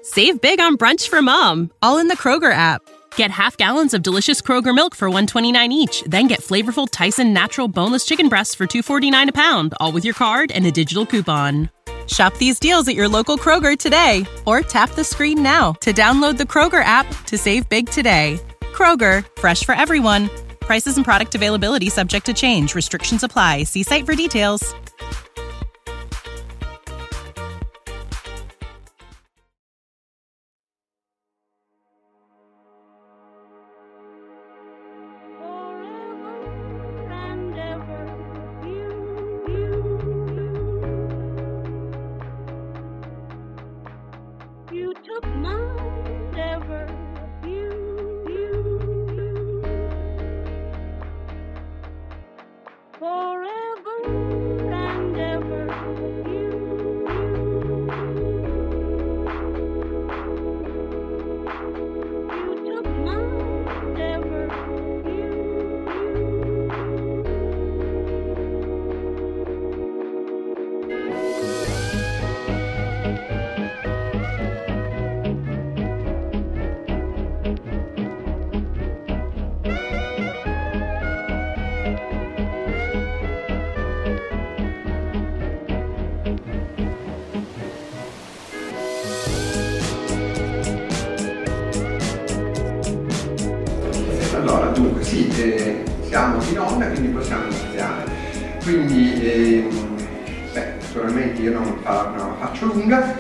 Save big on brunch for mom, all in the Kroger app. Get half gallons of delicious Kroger milk for $1.29 each. Then get flavorful Tyson natural boneless chicken breasts for $2.49 a pound, all with your card and a digital coupon. Shop these deals at your local Kroger today, or tap the screen now to download the Kroger app to save big today. Kroger, fresh for everyone. Prices and product availability subject to change. Restrictions apply. See site for details. Allora, dunque, sì, siamo in onda, quindi possiamo iniziare. Quindi, naturalmente io non la faccio lunga,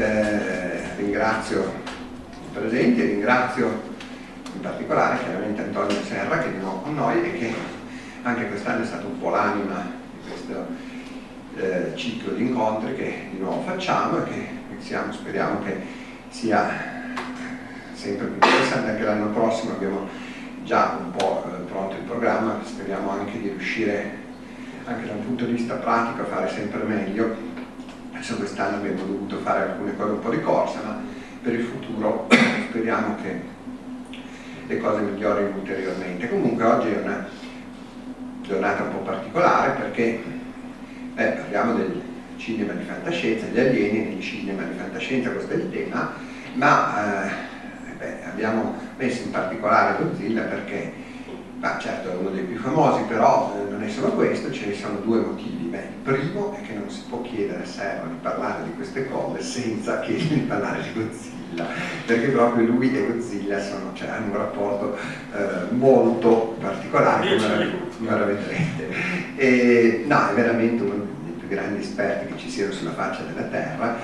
ringrazio i presenti, ringrazio in particolare chiaramente Antonio Serra, che è di nuovo con noi e che anche quest'anno è stato un po' l'anima di questo ciclo di incontri che di nuovo facciamo e che speriamo che sia sempre più interessante. Anche l'anno prossimo abbiamo già un po' pronto il programma, speriamo anche di riuscire anche da un punto di vista pratico a fare sempre meglio. Adesso quest'anno abbiamo dovuto fare alcune cose un po' di corsa, ma per il futuro speriamo che le cose migliorino ulteriormente. Comunque oggi è una giornata un po' particolare perché parliamo del cinema di fantascienza, gli alieni nel cinema di fantascienza, questo è il tema, ma abbiamo messo in particolare Godzilla perché, certo è uno dei più famosi, però non è solo questo, ce ne sono due motivi. Il primo è che non si può chiedere a Serra di parlare di queste cose senza chiedergli di parlare di Godzilla, perché proprio lui e Godzilla hanno un rapporto molto particolare, come la vedrete. No, è veramente uno dei più grandi esperti che ci siano sulla faccia della Terra.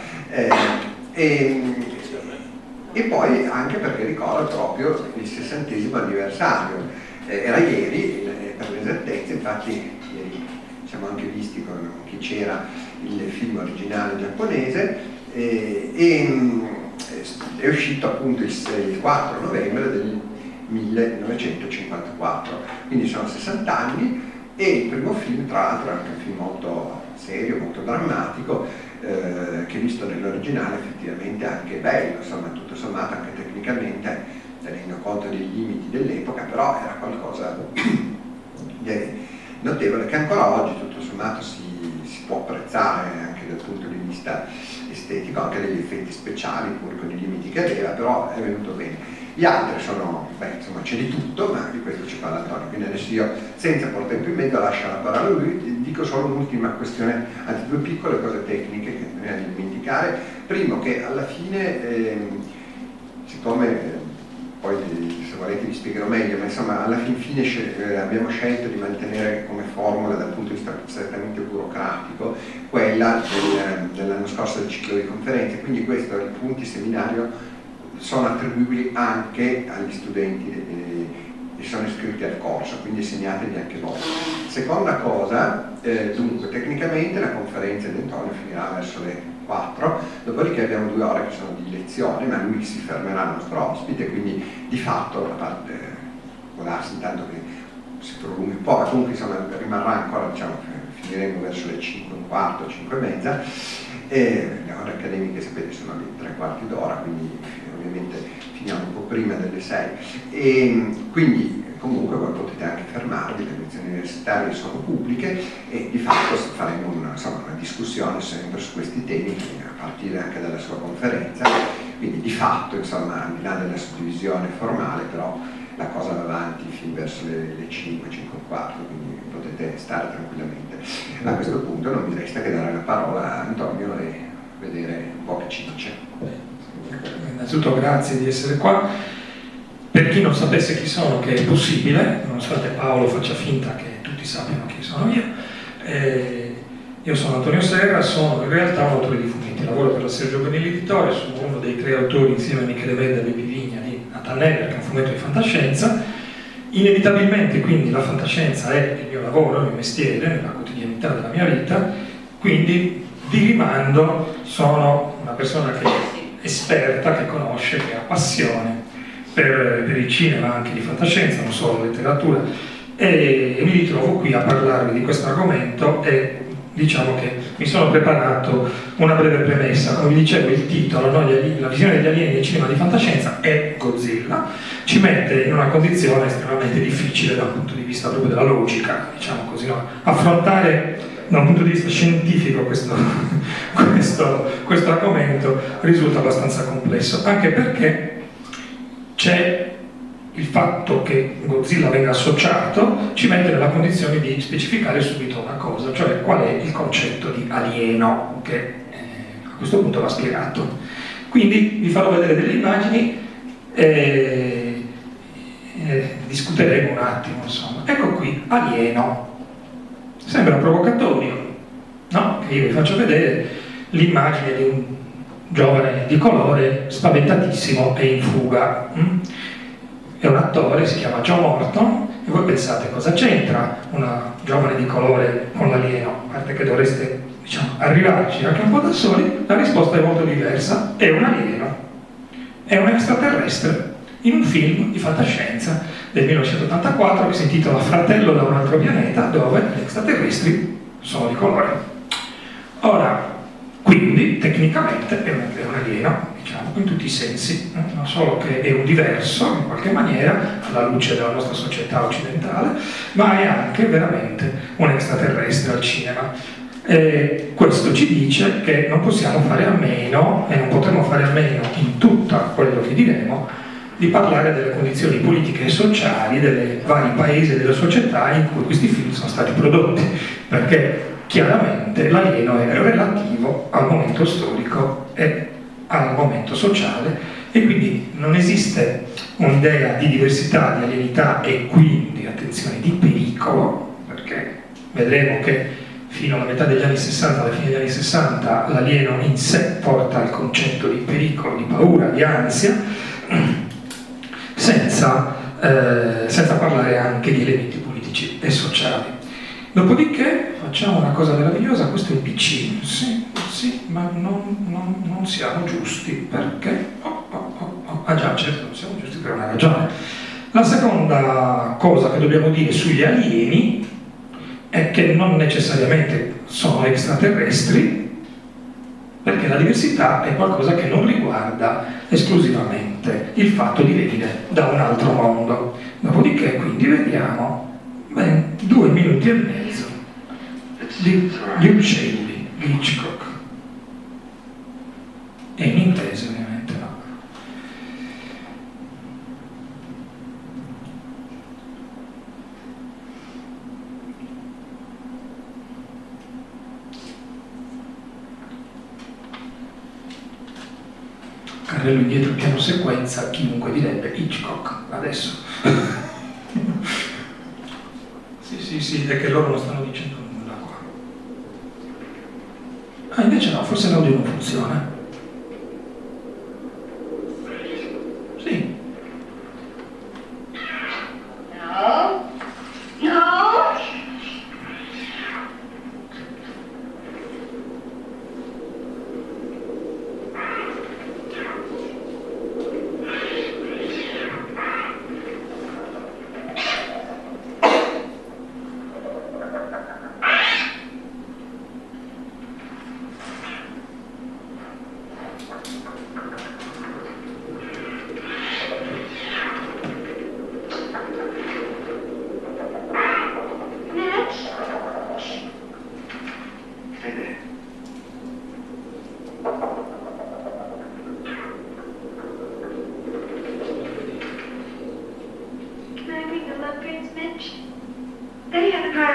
E poi anche perché ricorda proprio il 60° anniversario. Era ieri, per l'esattezza, infatti ieri siamo anche visti con chi c'era il film originale giapponese è uscito appunto il 4 novembre del 1954, quindi sono 60 anni e il primo film, tra l'altro, è anche un film molto serio, molto drammatico, che visto nell'originale effettivamente anche bello, insomma tutto sommato anche tecnicamente, tenendo conto dei limiti dell'epoca, però era qualcosa di notevole che ancora oggi tutto sommato si può apprezzare anche dal punto di vista estetico, anche degli effetti speciali pur con i limiti che aveva, però è venuto bene. Gli altri sono, insomma c'è di tutto, ma di questo ci parla Antonio, quindi adesso io senza portare tempo in mezzo lascio la parola a lui. Dico solo un'ultima questione, anzi due piccole cose tecniche che non è da dimenticare. Primo, che alla fine, siccome poi se volete vi spiegherò meglio, ma insomma alla fine abbiamo scelto di mantenere come formula dal punto di vista strettamente burocratico quella dell'anno scorso del ciclo di conferenze, quindi i punti seminario sono attribuibili anche agli studenti che sono iscritti al corso, quindi segnatevi anche voi. Seconda cosa, dunque tecnicamente la conferenza di Antonio finirà verso le 4, dopodiché abbiamo 2 ore che sono di lezione, ma lui si fermerà il nostro ospite, quindi di fatto la parte può darsi intanto che si prolunghi un po', ma comunque insomma rimarrà ancora, finiremo verso le 5 e un quarto, 5 e mezza, le ore accademiche sapete sono di 3/4 d'ora, quindi ovviamente finiamo un po' prima delle 6 e quindi comunque voi potete anche fermarvi, le lezioni universitarie sono pubbliche e di fatto faremo una discussione sempre su questi temi a partire anche dalla sua conferenza, Quindi di fatto, insomma, al di là della suddivisione formale, però la cosa va avanti fin verso le 5, 5 e 4, quindi potete stare tranquillamente. A questo punto non mi resta che dare la parola a Antonio e vedere un po' che ci dice. Innanzitutto grazie di essere qua. Per chi non sapesse chi sono, che è possibile, nonostante Paolo faccia finta che tutti sappiano chi sono io sono Antonio Serra, sono in realtà un autore di fumetti, lavoro per la Sergio Bonelli Editore, sono uno dei tre autori insieme a Michele Vedda e Bepi Vigna di Nathan Never, che è un fumetto di fantascienza. Inevitabilmente quindi la fantascienza è il mio lavoro, il mio mestiere, nella quotidianità della mia vita, quindi di rimando sono una persona che è esperta, che conosce, che ha passione per il cinema anche di fantascienza, non solo letteratura, e mi ritrovo qui a parlarvi di questo argomento e diciamo che mi sono preparato una breve premessa. Come vi dicevo, il titolo, no? La visione degli alieni nel cinema di fantascienza è Godzilla, ci mette in una condizione estremamente difficile dal punto di vista proprio della logica, diciamo così, no? Affrontare da un punto di vista scientifico questo argomento risulta abbastanza complesso, anche perché c'è il fatto che Godzilla venga associato ci mette nella condizione di specificare subito una cosa, cioè qual è il concetto di alieno, che a questo punto va spiegato. Quindi vi farò vedere delle immagini e discuteremo un attimo, insomma. Ecco qui, alieno. Sembra provocatorio, no? Che io vi faccio vedere l'immagine di un giovane di colore spaventatissimo e in fuga. È un attore, si chiama Joe Morton, e voi pensate cosa c'entra una giovane di colore con l'alieno? A parte che dovreste, diciamo, arrivarci anche un po' da soli, la risposta è molto diversa: è un alieno, è un extraterrestre, in un film di fantascienza del 1984 che si intitola Fratello da un altro pianeta, dove gli extraterrestri sono di colore. Ora, quindi, tecnicamente è un alieno, diciamo, in tutti i sensi, non solo che è un diverso, in qualche maniera, alla luce della nostra società occidentale, ma è anche veramente un extraterrestre al cinema. E questo ci dice che non possiamo fare a meno, e non potremo fare a meno in tutto quello che diremo, di parlare delle condizioni politiche e sociali dei vari paesi e delle società in cui questi film sono stati prodotti, perché chiaramente l'alieno è relativo al momento storico e al momento sociale, e quindi non esiste un'idea di diversità, di alienità e quindi, attenzione, di pericolo, perché vedremo che fino alla metà degli anni 60, alla fine degli anni 60, l'alieno in sé porta al concetto di pericolo, di paura, di ansia, senza parlare anche di elementi politici e sociali. Dopodiché facciamo una cosa meravigliosa, questo è il PC, sì, ma non siamo giusti, perché? Ah già, certo, non siamo giusti per una ragione. La seconda cosa che dobbiamo dire sugli alieni è che non necessariamente sono extraterrestri, perché la diversità è qualcosa che non riguarda esclusivamente il fatto di venire da un altro mondo. Dopodiché quindi vediamo 2 minuti e mezzo di uccelli di Hitchcock, e in inglese ovviamente no. Carrello indietro, piano sequenza, chiunque direbbe Hitchcock adesso. Sì, è che loro non stanno dicendo nulla qua. Ah, invece no, forse l'audio non funziona. Sì. No.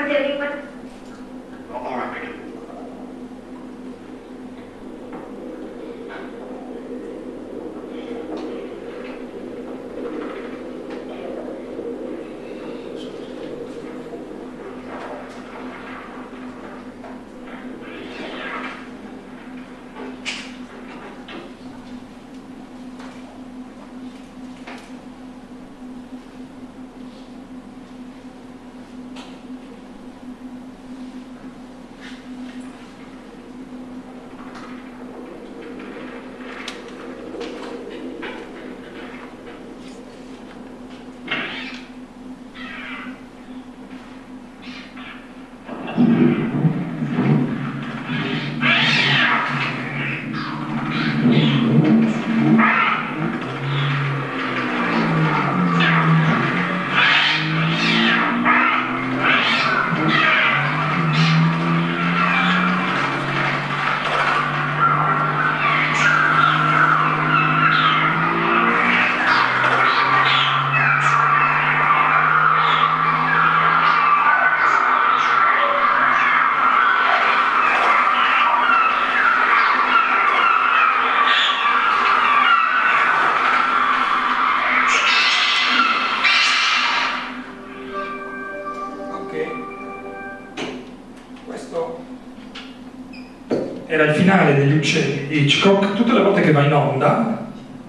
Era il finale degli uccelli di Hitchcock. Tutte le volte che va in onda,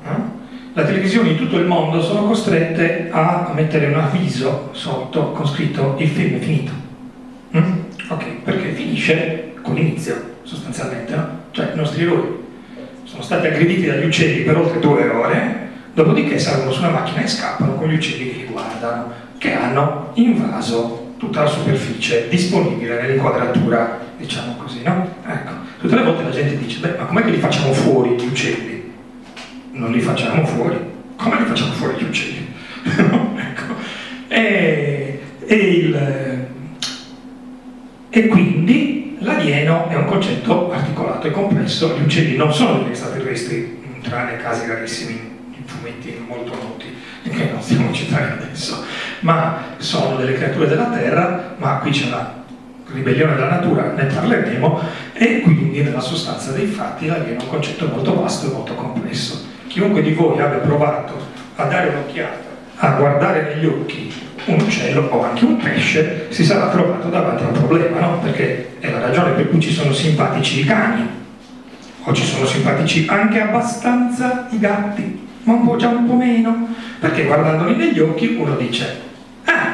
le televisioni di tutto il mondo sono costrette a mettere un avviso sotto con scritto il film è finito. Ok, perché finisce con l'inizio, sostanzialmente, no? Cioè i nostri eroi sono stati aggrediti dagli uccelli per oltre 2 ore, dopodiché salgono su una macchina e scappano con gli uccelli che li guardano, che hanno invaso tutta la superficie disponibile nell'inquadratura, diciamo così, no? Ecco, tutte le volte la gente dice, beh, ma com'è che li facciamo fuori gli uccelli? Non li facciamo fuori. Come li facciamo fuori gli uccelli? Ecco. E quindi l'alieno è un concetto articolato e complesso. Gli uccelli non sono degli extraterrestri, tranne casi rarissimi in fumetti molto noti, che non stiamo citando adesso, ma sono delle creature della Terra, ma qui c'è una ribellione della natura, ne parleremo, e quindi nella sostanza dei fatti l'alieno è un concetto molto vasto e molto complesso. Chiunque di voi abbia provato a dare un'occhiata, a guardare negli occhi un uccello o anche un pesce, si sarà trovato davanti a un problema, no? Perché è la ragione per cui ci sono simpatici i cani, o ci sono simpatici anche abbastanza i gatti, ma un po' già un po' meno, perché guardandoli negli occhi uno dice, ah,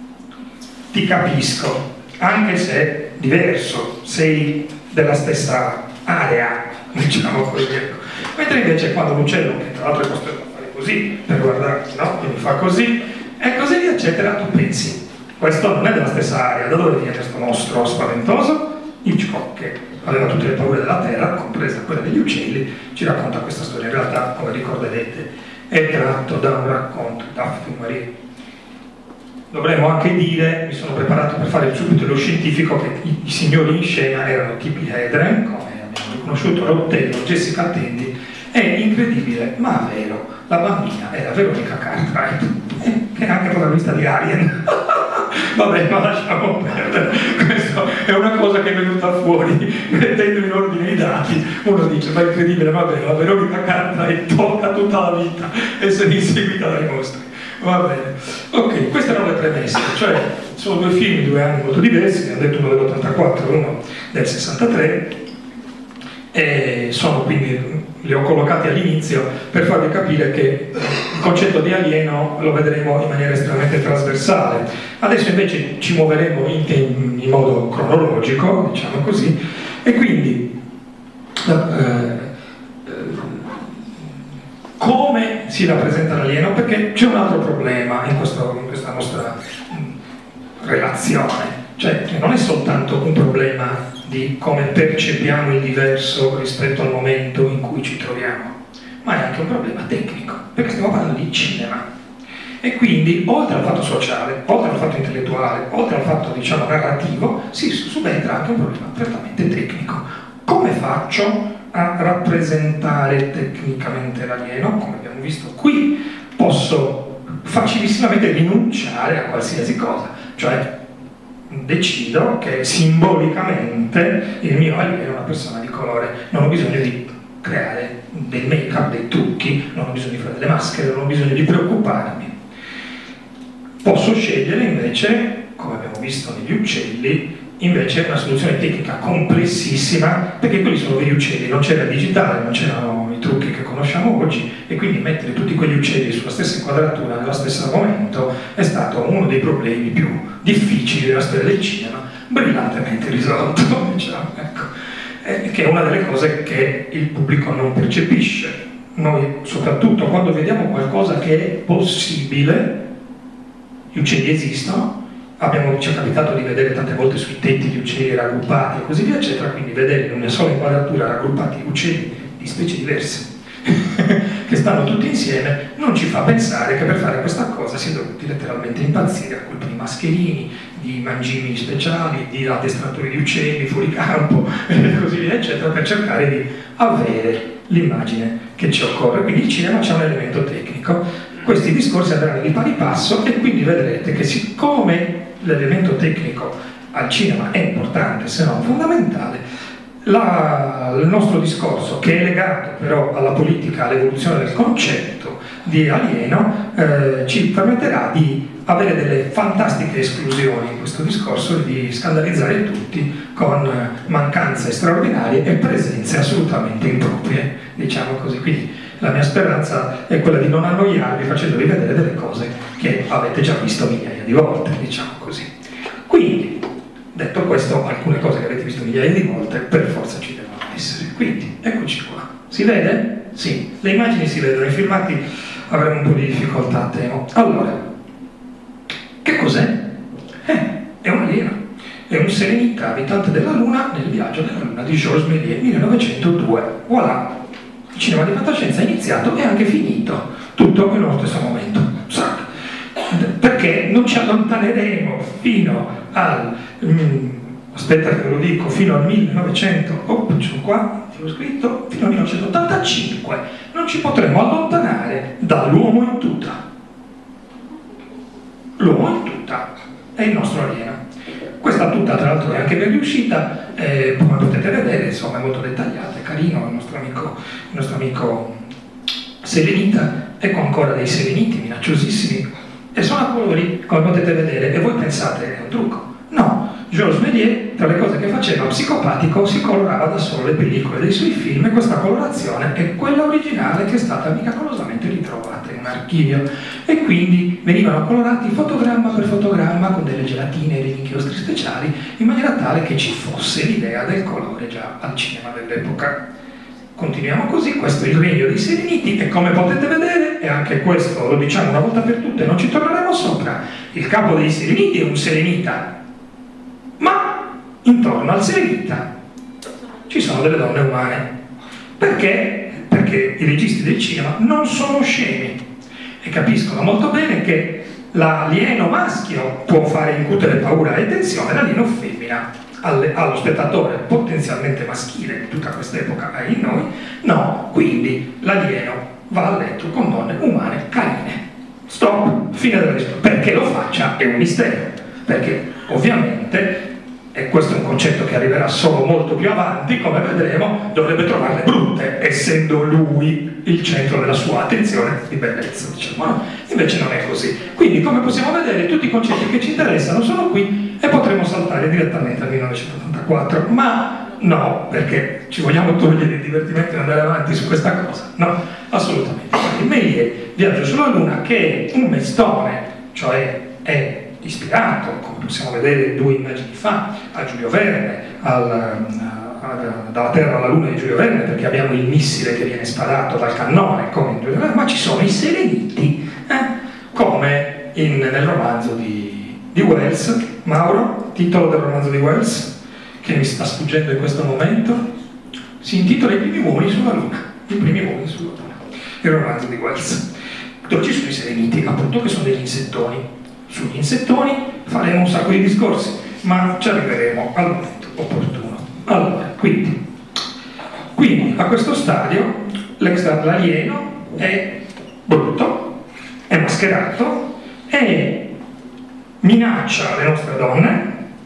ti capisco, anche se diverso, sei della stessa area, diciamo così, ecco. Mentre invece quando l'uccello, che tra l'altro è costretto a fare così, per guardarti, no? Quindi fa così, e così via, eccetera, tu pensi, questo non è della stessa area, da dove viene questo mostro spaventoso? Hitchcock, che aveva tutte le paure della terra, compresa quella degli uccelli, ci racconta questa storia. In realtà, come ricorderete, è tratto da un racconto di Daphne du Maurier. Dovremmo anche dire, mi sono preparato per fare subito lo scientifico, che i signori in scena erano Tippi Hedren, come abbiamo riconosciuto, Rottello, Jessica Tandy, e incredibile, ma vero, la bambina era Veronica Cartwright, che è anche protagonista di Alien. Vabbè, ma lasciamo perdere, questa è una cosa che è venuta fuori mettendo in ordine i dati. Uno dice, ma è incredibile, ma vero, la Veronica Cartwright tocca tutta la vita essere inseguita dai mostri. Va bene, ok, queste erano le premesse, cioè sono 2 film di 2 anni molto diversi, ne ho detto uno dell'84 e uno del 63, e sono quindi, li ho collocati all'inizio per farvi capire che il concetto di alieno lo vedremo in maniera estremamente trasversale. Adesso invece ci muoveremo in modo cronologico, diciamo così, e quindi come si rappresenta l'alieno? Perché c'è un altro problema in questa nostra relazione, cioè che non è soltanto un problema di come percepiamo il diverso rispetto al momento in cui ci troviamo, ma è anche un problema tecnico, perché stiamo parlando di cinema. E quindi, oltre al fatto sociale, oltre al fatto intellettuale, oltre al fatto, diciamo, narrativo, si subentra anche un problema prettamente tecnico. Come faccio a rappresentare tecnicamente l'alieno? Come abbiamo visto qui, posso facilissimamente rinunciare a qualsiasi cosa, cioè decido che simbolicamente il mio alieno è una persona di colore, non ho bisogno di creare del make-up, dei trucchi, non ho bisogno di fare delle maschere, non ho bisogno di preoccuparmi. Posso scegliere invece, come abbiamo visto negli uccelli, invece una soluzione tecnica complessissima, perché quelli sono degli uccelli, non c'era il digitale, non c'erano i trucchi che conosciamo oggi, e quindi mettere tutti quegli uccelli sulla stessa inquadratura nello stesso momento è stato uno dei problemi più difficili della storia del cinema, brillantemente risolto, diciamo, ecco. Che è una delle cose che il pubblico non percepisce. Noi, soprattutto quando vediamo qualcosa che è possibile, gli uccelli esistono, ci è capitato di vedere tante volte sui tetti gli uccelli raggruppati e così via, eccetera, quindi vedere in una sola inquadratura raggruppati uccelli di specie diverse che stanno tutti insieme non ci fa pensare che per fare questa cosa si è dovuti letteralmente impazzire a colpi di mascherini, di mangimi speciali, di addestratori di uccelli fuori campo e così via, eccetera, per cercare di avere l'immagine che ci occorre. Quindi il cinema c'è un elemento tecnico. Questi discorsi andranno di pari passo e quindi vedrete che siccome l'elemento tecnico al cinema è importante, se non fondamentale, il nostro discorso, che è legato però alla politica, all'evoluzione del concetto di alieno, ci permetterà di avere delle fantastiche esclusioni in questo discorso e di scandalizzare tutti con mancanze straordinarie e presenze assolutamente improprie, diciamo così. Quindi la mia speranza è quella di non annoiarvi facendovi vedere delle cose che avete già visto migliaia di volte, diciamo così. Quindi, detto questo, alcune cose che avete visto migliaia di volte per forza ci devono essere. Quindi, eccoci qua. Si vede? Sì, le immagini si vedono, i filmati avremo un po' di difficoltà, temo. Allora, che cos'è? È un alieno. È un serenita abitante della Luna nel viaggio della Luna di Georges Méliès, 1902. Voilà! Il cinema di fantascienza è iniziato e anche finito, tutto nello stesso momento. Perché non ci allontaneremo fino al aspetta che ve lo dico, fino al 1900, ce l'ho qua, l'ho scritto, fino al 1985 non ci potremo allontanare dall'uomo in tuta. L'uomo in tuta è il nostro alieno. Questa tuta tra l'altro è anche ben riuscita, come potete vedere, insomma è molto dettagliata, è carino il nostro amico selenita. Ecco ancora dei seleniti minacciosissimi e sono a colori, come potete vedere, e voi pensate che è un trucco. No, Georges Méliès, tra le cose che faceva, psicopatico, si colorava da solo le pellicole dei suoi film, e questa colorazione è quella originale che è stata miracolosamente ritrovata in un archivio, e quindi venivano colorati fotogramma per fotogramma con delle gelatine e degli inchiostri speciali, in maniera tale che ci fosse l'idea del colore già al cinema dell'epoca. Continuiamo così, questo è il regno dei sereniti, e come potete vedere, e anche questo lo diciamo una volta per tutte, non ci torneremo sopra, il capo dei sereniti è un serenita, ma intorno al serenita ci sono delle donne umane. Perché? Perché i registi del cinema non sono scemi e capiscono molto bene che l'alieno maschio può fare incutere paura e tensione, l'alieno femmina allo spettatore potenzialmente maschile di tutta questa epoca e in noi, no, quindi l'alieno va a letto con donne umane carine. Stop, fine della risposta. Perché lo faccia è un mistero, perché ovviamente, e questo è un concetto che arriverà solo molto più avanti, come vedremo, dovrebbe trovarle brutte, essendo lui il centro della sua attenzione di bellezza, diciamo, no? Invece non è così. Quindi, come possiamo vedere, tutti i concetti che ci interessano sono qui e potremo saltare direttamente al 1984, ma no, perché ci vogliamo togliere il divertimento e andare avanti su questa cosa? No, assolutamente. Quindi Méliès, Viaggio sulla Luna, che è un mestone, cioè è ispirato, come possiamo vedere 2 immagini fa, a Giulio Verne, dalla Terra alla Luna di Giulio Verne, perché abbiamo il missile che viene sparato dal cannone, come in Giulio Verne, ma ci sono i sereniti, come nel romanzo di Wells. Mauro, titolo del romanzo di Wells, che mi sta sfuggendo in questo momento, si intitola I primi uomini sulla Luna. I primi uomini sulla Luna, il romanzo di Wells, dove ci sono i sereniti, appunto, che sono degli insettoni. Sugli insettoni faremo un sacco di discorsi, ma ci arriveremo al momento opportuno. Allora, quindi a questo stadio l'alieno è brutto, è mascherato e minaccia le nostre donne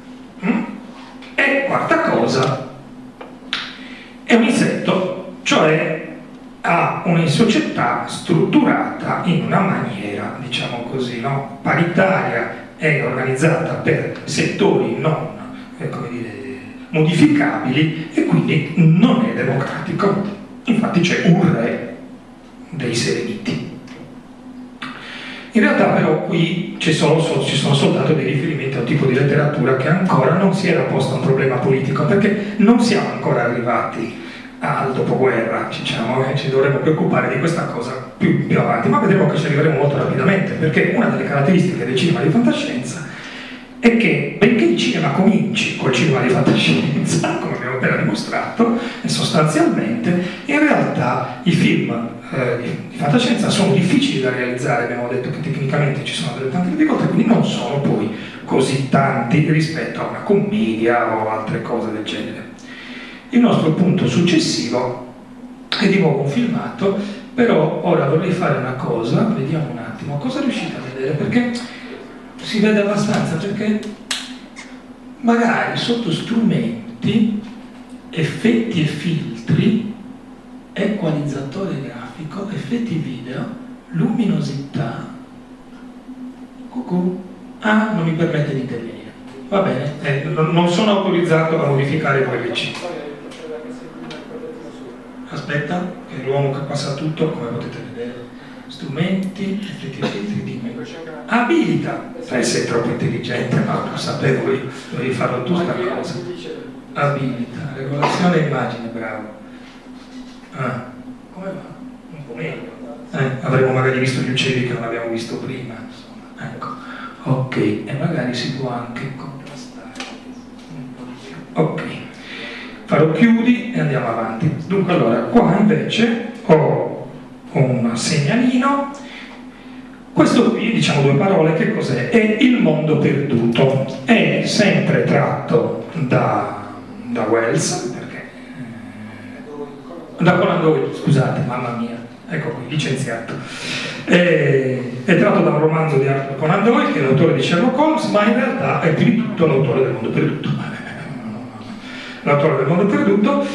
E quarta cosa, è un insetto, cioè ha una società strutturata in una maniera, diciamo così, no? Paritaria, è organizzata per settori non, come dire, modificabili e quindi non è democratico. Infatti c'è un re dei Sereniti. In realtà però qui ci sono soltanto dei riferimenti a un tipo di letteratura che ancora non si era posto un problema politico, perché non siamo ancora arrivati al dopoguerra, diciamo, e ci dovremmo preoccupare di questa cosa più avanti, ma vedremo che ci arriveremo molto rapidamente, perché una delle caratteristiche del cinema di fantascienza è che, benché il cinema cominci col cinema di fantascienza, come abbiamo appena dimostrato, sostanzialmente, in realtà i film di fantascienza sono difficili da realizzare, abbiamo detto che tecnicamente ci sono delle tante difficoltà, quindi non sono poi così tanti rispetto a una commedia o altre cose del genere. Il nostro punto successivo è di nuovo un filmato, però ora vorrei fare una cosa, vediamo un attimo, cosa riuscite a vedere, perché si vede abbastanza, perché magari sotto strumenti, effetti e filtri, equalizzatore grafico, effetti video, luminosità, non mi permette di intervenire, va bene, non sono autorizzato a modificare il VLC. Aspetta, che è l'uomo che passa tutto, come potete vedere. Strumenti, effetti e filtri, dimmi. Abilita. Sei troppo intelligente, ma lo sapevo io, dovevi farlo tu sta cosa. Abilita, regolazione immagine, bravo. Come va? Un po' meglio. Avremmo magari visto gli uccelli che non abbiamo visto prima, insomma. Ecco, ok, e magari si può anche contrastare un po' di più. Ok. Farò chiudi e andiamo avanti. Dunque allora, qua invece ho un segnalino. Questo qui, diciamo due parole, che cos'è? È Il mondo perduto. È sempre tratto da Wells, perché da Conan Doyle, scusate, mamma mia, ecco qui, licenziato. È tratto da un romanzo di Arthur Conan Doyle, che è l'autore di Sherlock Holmes, ma in realtà è più di tutto l'autore del mondo perduto. L'autore del mondo perduto.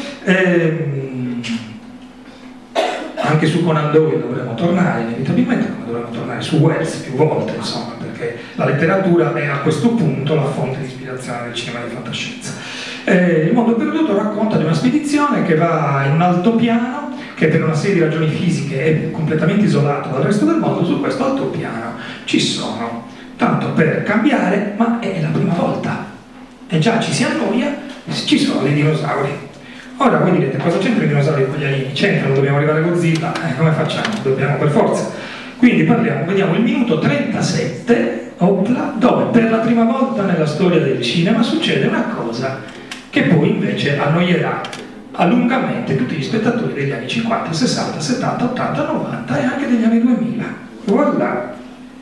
Anche su Conan Doyle dovremo tornare inevitabilmente, come dovremo tornare su Wells più volte, insomma, perché la letteratura è a questo punto la fonte di ispirazione del cinema di fantascienza. Il mondo perduto racconta di una spedizione che va in un altopiano, che per una serie di ragioni fisiche è completamente isolato dal resto del mondo. Su questo altopiano ci sono, tanto per cambiare, ma è la prima volta, e già ci si annoia, ci sono dei dinosauri. Ora voi direte, cosa c'entra i dinosauri con gli alieni? C'entrano, dobbiamo arrivare a Godzilla, come facciamo? Dobbiamo per forza. Quindi vediamo il minuto 37, dove per la prima volta nella storia del cinema succede una cosa che poi invece annoierà lungamente tutti gli spettatori degli anni 50, 60, 70, 80, 90 e anche degli anni 2000. Voilà.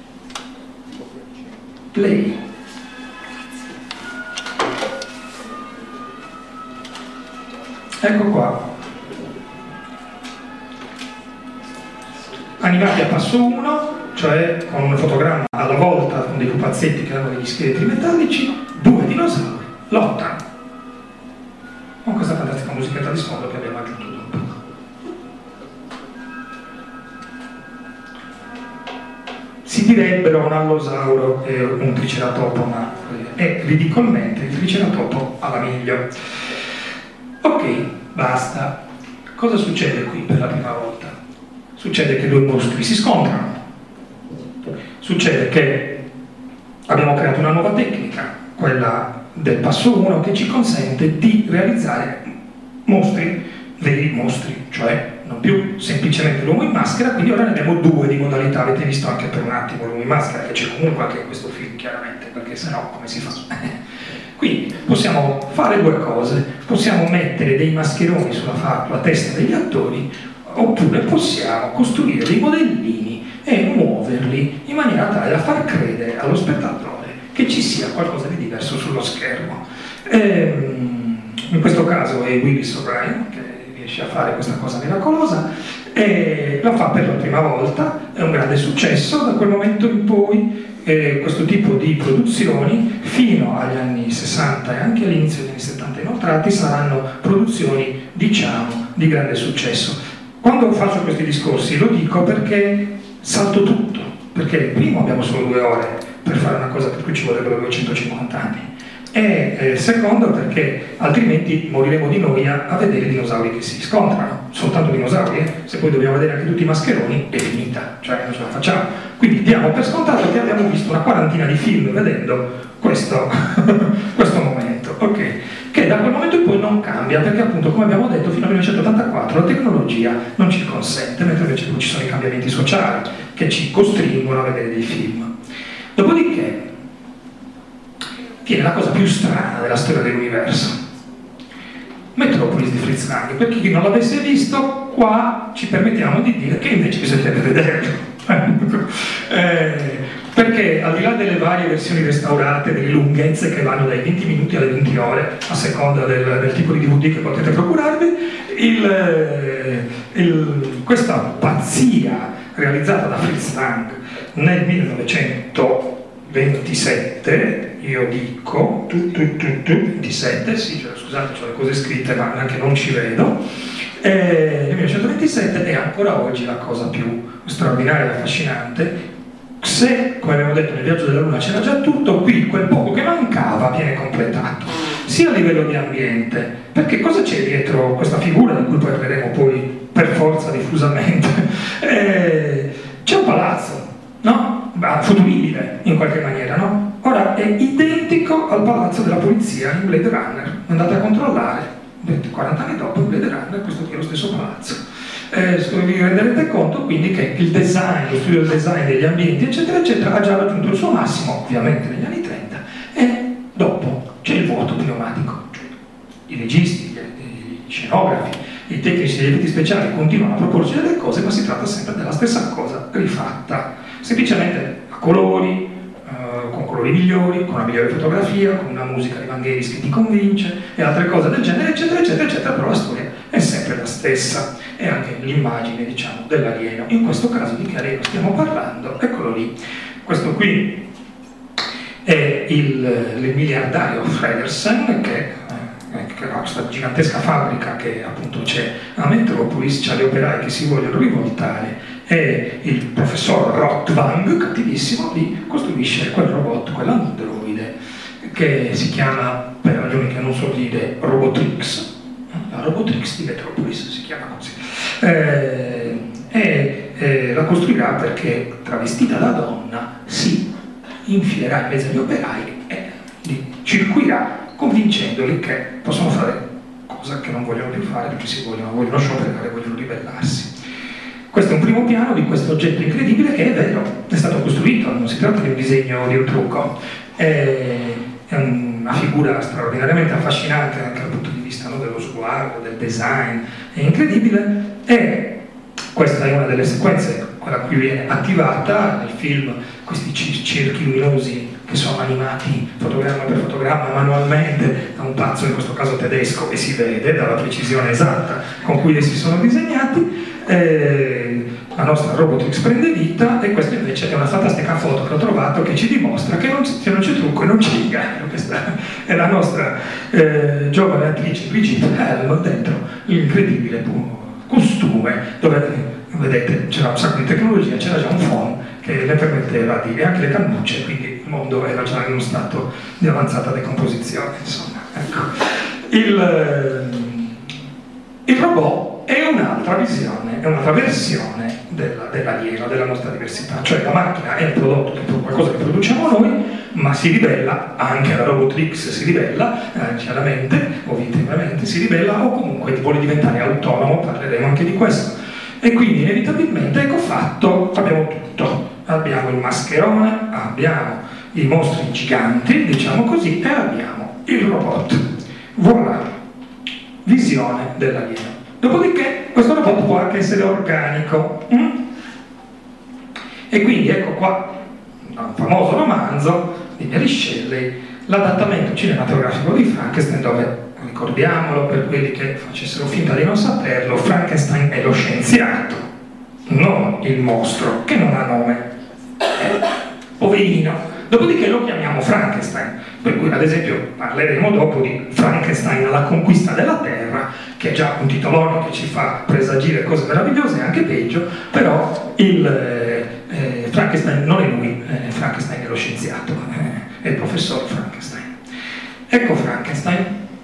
Play. Ecco qua, animati a passo 1, cioè con un fotogramma alla volta con dei pupazzetti che hanno degli scheletri metallici, due dinosauri lottano con questa fantastica musichetta di sfondo che abbiamo aggiunto dopo. Si direbbero un allosauro e un triceratopo, ma è ridicolmente il triceratopo alla miglio. Ok, basta. Cosa succede qui per la prima volta? Succede che due mostri si scontrano. Succede che abbiamo creato una nuova tecnica, quella del passo 1, che ci consente di realizzare mostri, veri mostri, cioè non più semplicemente l'uomo in maschera, quindi ora ne abbiamo due di modalità. Avete visto anche per un attimo l'uomo in maschera, che c'è comunque anche in questo film, chiaramente, perché sennò come si fa? Quindi possiamo fare due cose: possiamo mettere dei mascheroni sulla testa degli attori, oppure possiamo costruire dei modellini e muoverli in maniera tale da far credere allo spettatore che ci sia qualcosa di diverso sullo schermo. In questo caso è Willis O'Brien che riesce a fare questa cosa miracolosa, E lo fa per la prima volta, è un grande successo. Da quel momento in poi questo tipo di produzioni fino agli anni 60 e anche all'inizio degli anni 70 inoltrati saranno produzioni, diciamo, di grande successo. Quando faccio questi discorsi lo dico perché salto tutto, perché primo abbiamo solo 2 ore per fare una cosa per cui ci vorrebbero 250 anni, e secondo perché altrimenti moriremo di noia a vedere dinosauri che si scontrano. Soltanto dinosauri, se poi dobbiamo vedere anche tutti i mascheroni è finita, cioè non ce la facciamo. Quindi diamo per scontato che abbiamo visto una quarantina di film vedendo questo momento, ok? Che da quel momento in poi non cambia, perché appunto, come abbiamo detto, fino al 1984 la tecnologia non ci consente, mentre invece poi ci sono i cambiamenti sociali che ci costringono a vedere dei film. Dopodiché viene la cosa più strana della storia dell'universo. Metropolis di Fritz Lang. Per chi non l'avesse visto, qua ci permettiamo di dire che invece bisognerebbe vederlo. Perché al di là delle varie versioni restaurate, delle lunghezze che vanno dai 20 minuti alle 20 ore, a seconda del tipo di DVD che potete procurarvi, questa pazzia realizzata da Fritz Lang nel 1927, io dico 27, sì, cioè, scusate, ho le cose scritte ma anche non ci vedo, nel 1927 è ancora oggi la cosa più straordinaria e affascinante. Se, come abbiamo detto, nel viaggio della Luna c'era già tutto, qui quel poco che mancava viene completato, sia a livello di ambiente, perché cosa c'è dietro questa figura di cui parleremo poi per forza diffusamente? C'è un palazzo, no? Futuribile in qualche maniera, no? Ora è identico al palazzo della polizia in Blade Runner, andate a controllare, 40 anni dopo in Blade Runner questo è lo stesso palazzo. Vi renderete conto quindi che il design, lo studio del design degli ambienti eccetera eccetera ha già raggiunto il suo massimo ovviamente negli anni 30 e dopo c'è il vuoto pneumatico, cioè i registi, gli scenografi, i tecnici degli effetti speciali continuano a proporci delle cose, ma si tratta sempre della stessa cosa rifatta, semplicemente a colori, con colori migliori, con una migliore fotografia, con una musica di Vangelis che ti convince e altre cose del genere eccetera eccetera eccetera, però la storia è sempre la stessa e anche l'immagine, diciamo, dell'alieno. In questo caso di che alieno stiamo parlando? Eccolo lì, questo qui è il miliardario Fredersen che ha questa gigantesca fabbrica che appunto c'è a Metropolis, c'ha gli operai che si vogliono rivoltare e il professor Rotwang, cattivissimo, lì costruisce quel robot, quell'androide che si chiama, per ragioni che non so dire, Robotrix. La Robotrix di Metropolis si chiama così, la costruirà perché travestita da donna si infilerà in mezzo agli operai e li circuirà convincendoli che possono fare cose che non vogliono più fare perché vogliono scioperare, vogliono ribellarsi. Questo è un primo piano di questo oggetto incredibile che è vero, è stato costruito, non si tratta di un disegno, di un trucco, è una figura straordinariamente affascinante anche dal punto di vista, no, dello sguardo, del design, è incredibile e questa è una delle sequenze, quella a cui viene attivata nel film, questi cerchi luminosi che sono animati fotogramma per fotogramma manualmente da un pazzo, in questo caso tedesco, e si vede dalla precisione esatta con cui essi sono disegnati. La nostra Robotrix prende vita e questa invece è una fantastica foto che ho trovato che ci dimostra che non c'è trucco e non c'è inganno. Questa è la nostra giovane attrice Brigitte Helm dentro l'incredibile costume dove vedete c'era un sacco di tecnologia, c'era già un phone che le permetteva e anche le cannucce, quindi il mondo era già in uno stato di avanzata decomposizione, insomma. Ecco. Il robot è un'altra visione, è un'altra versione dell'alieno, della nostra diversità, cioè la macchina è un prodotto, qualcosa che produciamo noi, ma si ribella, anche la Robotrix si ribella, chiaramente, ovviamente si ribella, o comunque vuole diventare autonomo, parleremo anche di questo. E quindi inevitabilmente, ecco fatto, abbiamo tutto. Abbiamo il mascherone, abbiamo i mostri giganti, diciamo così, e abbiamo il robot. Voilà, visione dell'alieno. Dopodiché questo robot può anche essere organico. E quindi ecco qua, un famoso romanzo di Mary Shelley, l'adattamento cinematografico di Frankenstein, dove, ricordiamolo per quelli che facessero finta di non saperlo, Frankenstein è lo scienziato. non il mostro, che non ha nome, poverino. Dopodiché lo chiamiamo Frankenstein, per cui ad esempio parleremo dopo di Frankenstein alla conquista della Terra, che è già un titolone che ci fa presagire cose meravigliose, anche peggio, però Frankenstein non è lui, Frankenstein è lo scienziato, è il professor Frankenstein. Ecco Frankenstein.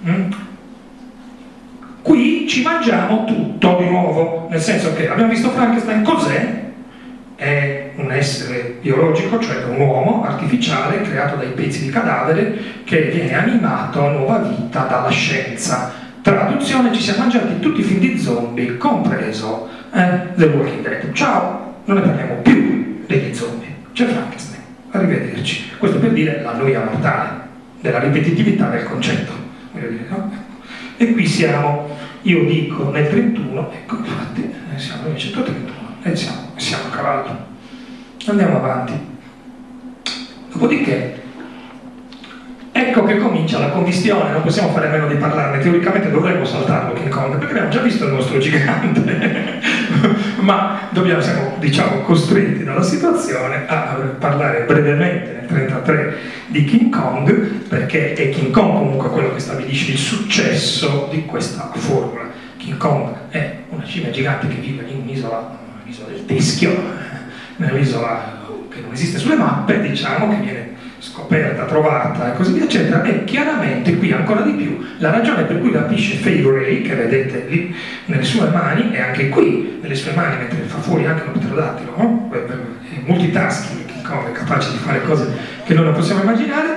Qui ci mangiamo tutto di nuovo, nel senso che abbiamo visto Frankenstein cos'è? È un essere biologico, cioè un uomo artificiale creato dai pezzi di cadavere che viene animato a nuova vita dalla scienza. Traduzione: ci siamo mangiati tutti i film di zombie, compreso The Walking Dead. Ciao, non ne parliamo più degli zombie, c'è Frankenstein, arrivederci. Questo per dire la noia mortale, della ripetitività del concetto, voglio dire, no? E qui siamo, io dico nel 31, ecco infatti siamo nel 131 e siamo a cavallo. Andiamo avanti. Dopodiché ecco che comincia la commistione, non possiamo fare a meno di parlarne. Teoricamente dovremmo saltarlo King Kong, perché abbiamo già visto il nostro gigante ma siamo diciamo costretti dalla situazione a parlare brevemente nel 33 di King Kong, perché è King Kong comunque quello che stabilisce il successo di questa formula. King Kong è una scimmia gigante che vive in un'isola del Teschio, nell'isola che non esiste sulle mappe, diciamo, che viene scoperta, trovata e così via, eccetera. E chiaramente qui ancora di più la ragione per cui rapisce Fay Wray, che vedete lì nelle sue mani, e anche qui nelle sue mani, mentre fa fuori anche lo pterodattilo, no? Multitasking, King Kong è capace di fare cose che noi non possiamo immaginare.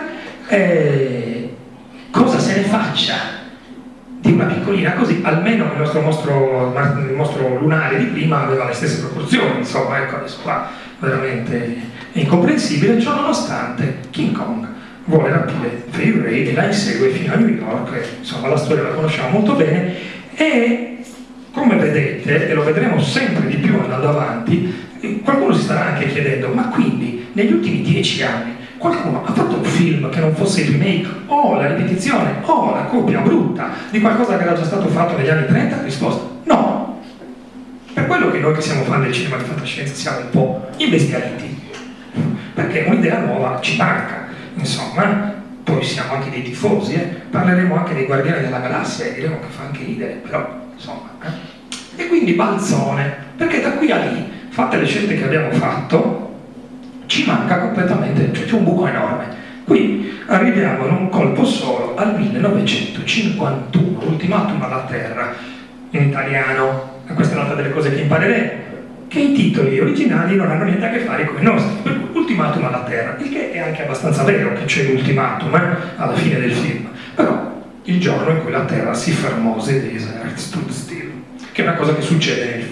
Cosa se ne faccia di una piccolina così? Almeno il mostro lunare di prima aveva le stesse proporzioni, insomma, ecco, adesso qua veramente incomprensibile. Ciò nonostante King Kong vuole rapire Fay Wray e la insegue fino a New York, e, insomma, la storia la conosciamo molto bene. E come vedete, e lo vedremo sempre di più andando avanti, qualcuno si starà anche chiedendo: ma quindi negli ultimi 10 anni qualcuno ha fatto un film che non fosse il remake o la ripetizione o la copia brutta di qualcosa che era già stato fatto negli anni 30? Risposta: no. Per quello che noi che siamo fan del cinema di fantascienza siamo un po' imbestialiti, perché un'idea nuova ci manca, insomma. Poi siamo anche dei tifosi, parleremo anche dei Guardiani della Galassia e diremo che fa anche ridere, però insomma. E quindi balzone, perché da qui a lì, fatte le scelte che abbiamo fatto, ci manca completamente, cioè c'è un buco enorme. Qui arriviamo in un colpo solo al 1951, Ultimatum alla Terra, in italiano. E questa è un'altra delle cose che impareremo, che i titoli originali non hanno niente a che fare con i nostri, per cui Ultimatum alla Terra, il che è anche abbastanza vero che c'è l'ultimatum alla fine del film, però il giorno in cui la Terra si fermò, the desert stood still, che è una cosa che succede nel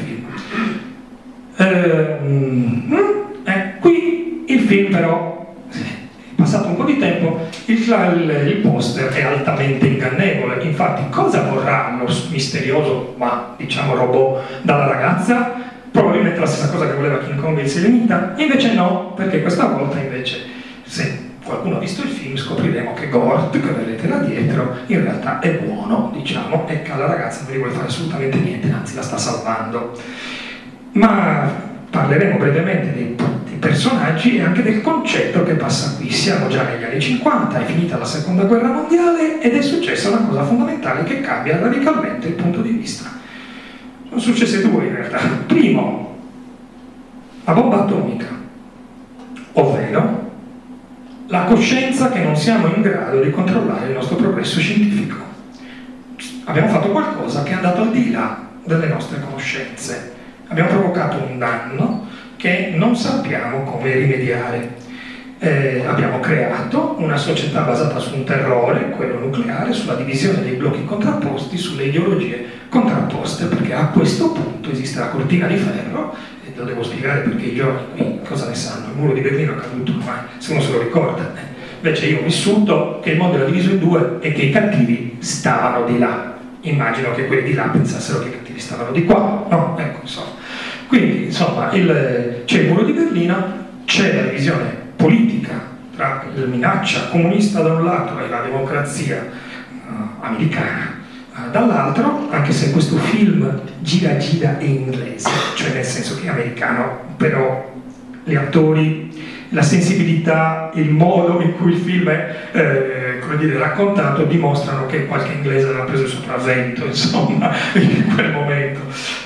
film. Qui il film però, è passato un po' di tempo, il poster è altamente ingannevole. Infatti cosa vorrà lo misterioso, ma diciamo robot dalla ragazza? Probabilmente la stessa cosa che voleva King Kong e il Selenita, invece no, perché questa volta invece, se qualcuno ha visto il film, scopriremo che Gort, che vedete là dietro, in realtà è buono, diciamo, e che alla ragazza non gli vuole fare assolutamente niente, anzi la sta salvando. Ma parleremo brevemente dei personaggi e anche del concetto che passa qui. Siamo già negli anni 50, è finita la seconda guerra mondiale ed è successa una cosa fondamentale che cambia radicalmente il punto di vista. Sono successe due in realtà. Primo, la bomba atomica, ovvero la coscienza che non siamo in grado di controllare il nostro progresso scientifico. Abbiamo fatto qualcosa che è andato al di là delle nostre conoscenze. Abbiamo provocato un danno che non sappiamo come rimediare. Abbiamo creato una società basata su un terrore, quello nucleare, sulla divisione dei blocchi contrapposti, sulle ideologie contrapposte, perché a questo punto esiste la cortina di ferro, e lo devo spiegare perché i giovani qui cosa ne sanno. Il muro di Berlino è caduto ormai, se uno se lo ricorda. Invece io ho vissuto che il mondo era diviso in due e che i cattivi stavano di là. Immagino che quelli di là pensassero che i cattivi stavano di qua, no? Ecco, insomma. Quindi, insomma, c'è il muro di Berlino, c'è la divisione politica tra la minaccia comunista da un lato e la democrazia americana dall'altro, anche se questo film gira in inglese, cioè nel senso che è americano, però gli attori, la sensibilità, il modo in cui il film è come dire, raccontato dimostrano che qualche inglese aveva preso il sopravvento, insomma, in quel momento.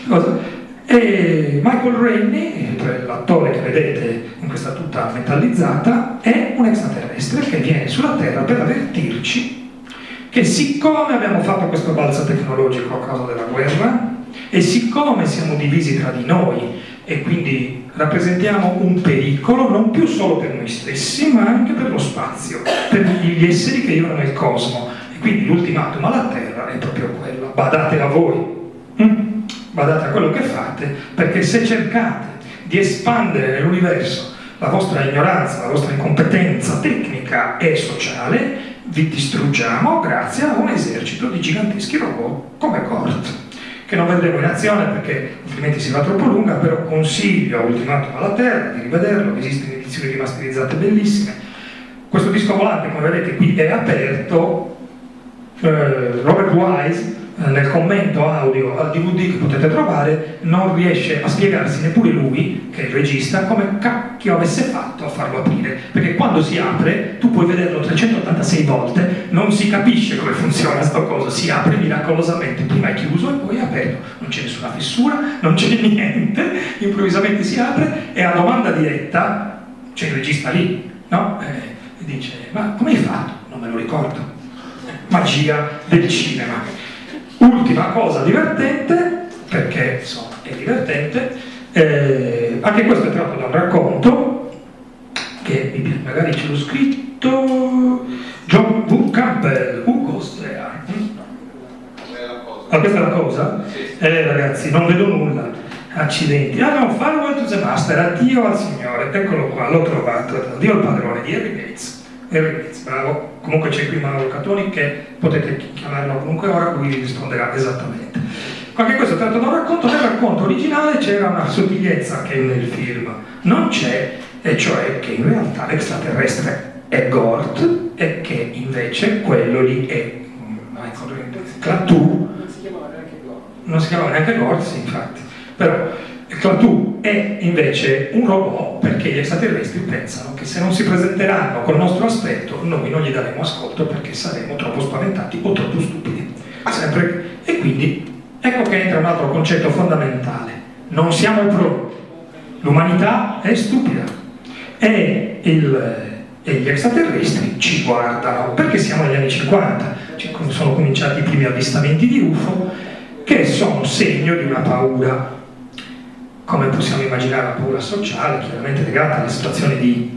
E Michael Rainey, l'attore che vedete in questa tuta metallizzata, è un extraterrestre che viene sulla Terra per avvertirci che siccome abbiamo fatto questo balzo tecnologico a causa della guerra e siccome siamo divisi tra di noi e quindi rappresentiamo un pericolo non più solo per noi stessi ma anche per lo spazio, per gli esseri che vivono nel cosmo, e quindi l'ultimatum alla Terra è proprio quello: badate a voi, badate a quello che fate, perché se cercate di espandere nell'universo la vostra ignoranza, la vostra incompetenza tecnica e sociale, vi distruggiamo grazie a un esercito di giganteschi robot come Gort, che non vedremo in azione perché altrimenti si va troppo lunga, però consiglio Ultimatum alla Terra di rivederlo, esistono edizioni rimasterizzate bellissime. Questo disco volante, come vedete qui, è aperto. Robert Wise nel commento audio al DVD che potete trovare non riesce a spiegarsi neppure lui, che è il regista, come cacchio avesse fatto a farlo aprire, perché quando si apre tu puoi vederlo 386 volte, non si capisce come funziona sto coso, si apre miracolosamente, prima è chiuso e poi è aperto, non c'è nessuna fessura, non c'è niente, improvvisamente si apre e a domanda diretta c'è il regista lì, no? E dice: ma come hai fatto? Non me lo ricordo. Magia del cinema. Ultima cosa divertente, perché insomma è divertente, anche questo è tratto da un racconto che magari ce l'ho scritto, John W. Campbell, Who Goes There? Ah, questa è la cosa? Ragazzi, non vedo nulla, accidenti. Ah no, Farewell to the Master, addio al Signore, eccolo qua, l'ho trovato, addio al padrone di Harry Gates. Bravo, comunque c'è qui Mauro Catoni che potete chiamarlo a qualunque ora, lui vi risponderà esattamente. Anche questo è tratto da un racconto. Nel racconto originale c'era una sottigliezza che nel film non c'è, e cioè che in realtà l'extraterrestre è Gort e che invece quello lì è Klaatu. Non si chiamava neanche Gort, sì, infatti, però Klaatu è invece un robot, perché gli extraterrestri pensano che se non si presenteranno col nostro aspetto noi non gli daremo ascolto perché saremo troppo spaventati o troppo stupidi. E quindi ecco che entra un altro concetto fondamentale: non siamo pronti, l'umanità è stupida e gli extraterrestri ci guardano, perché siamo negli anni 50, sono cominciati i primi avvistamenti di UFO che sono segno di una paura. Come possiamo immaginare, la paura sociale, chiaramente legata alla situazione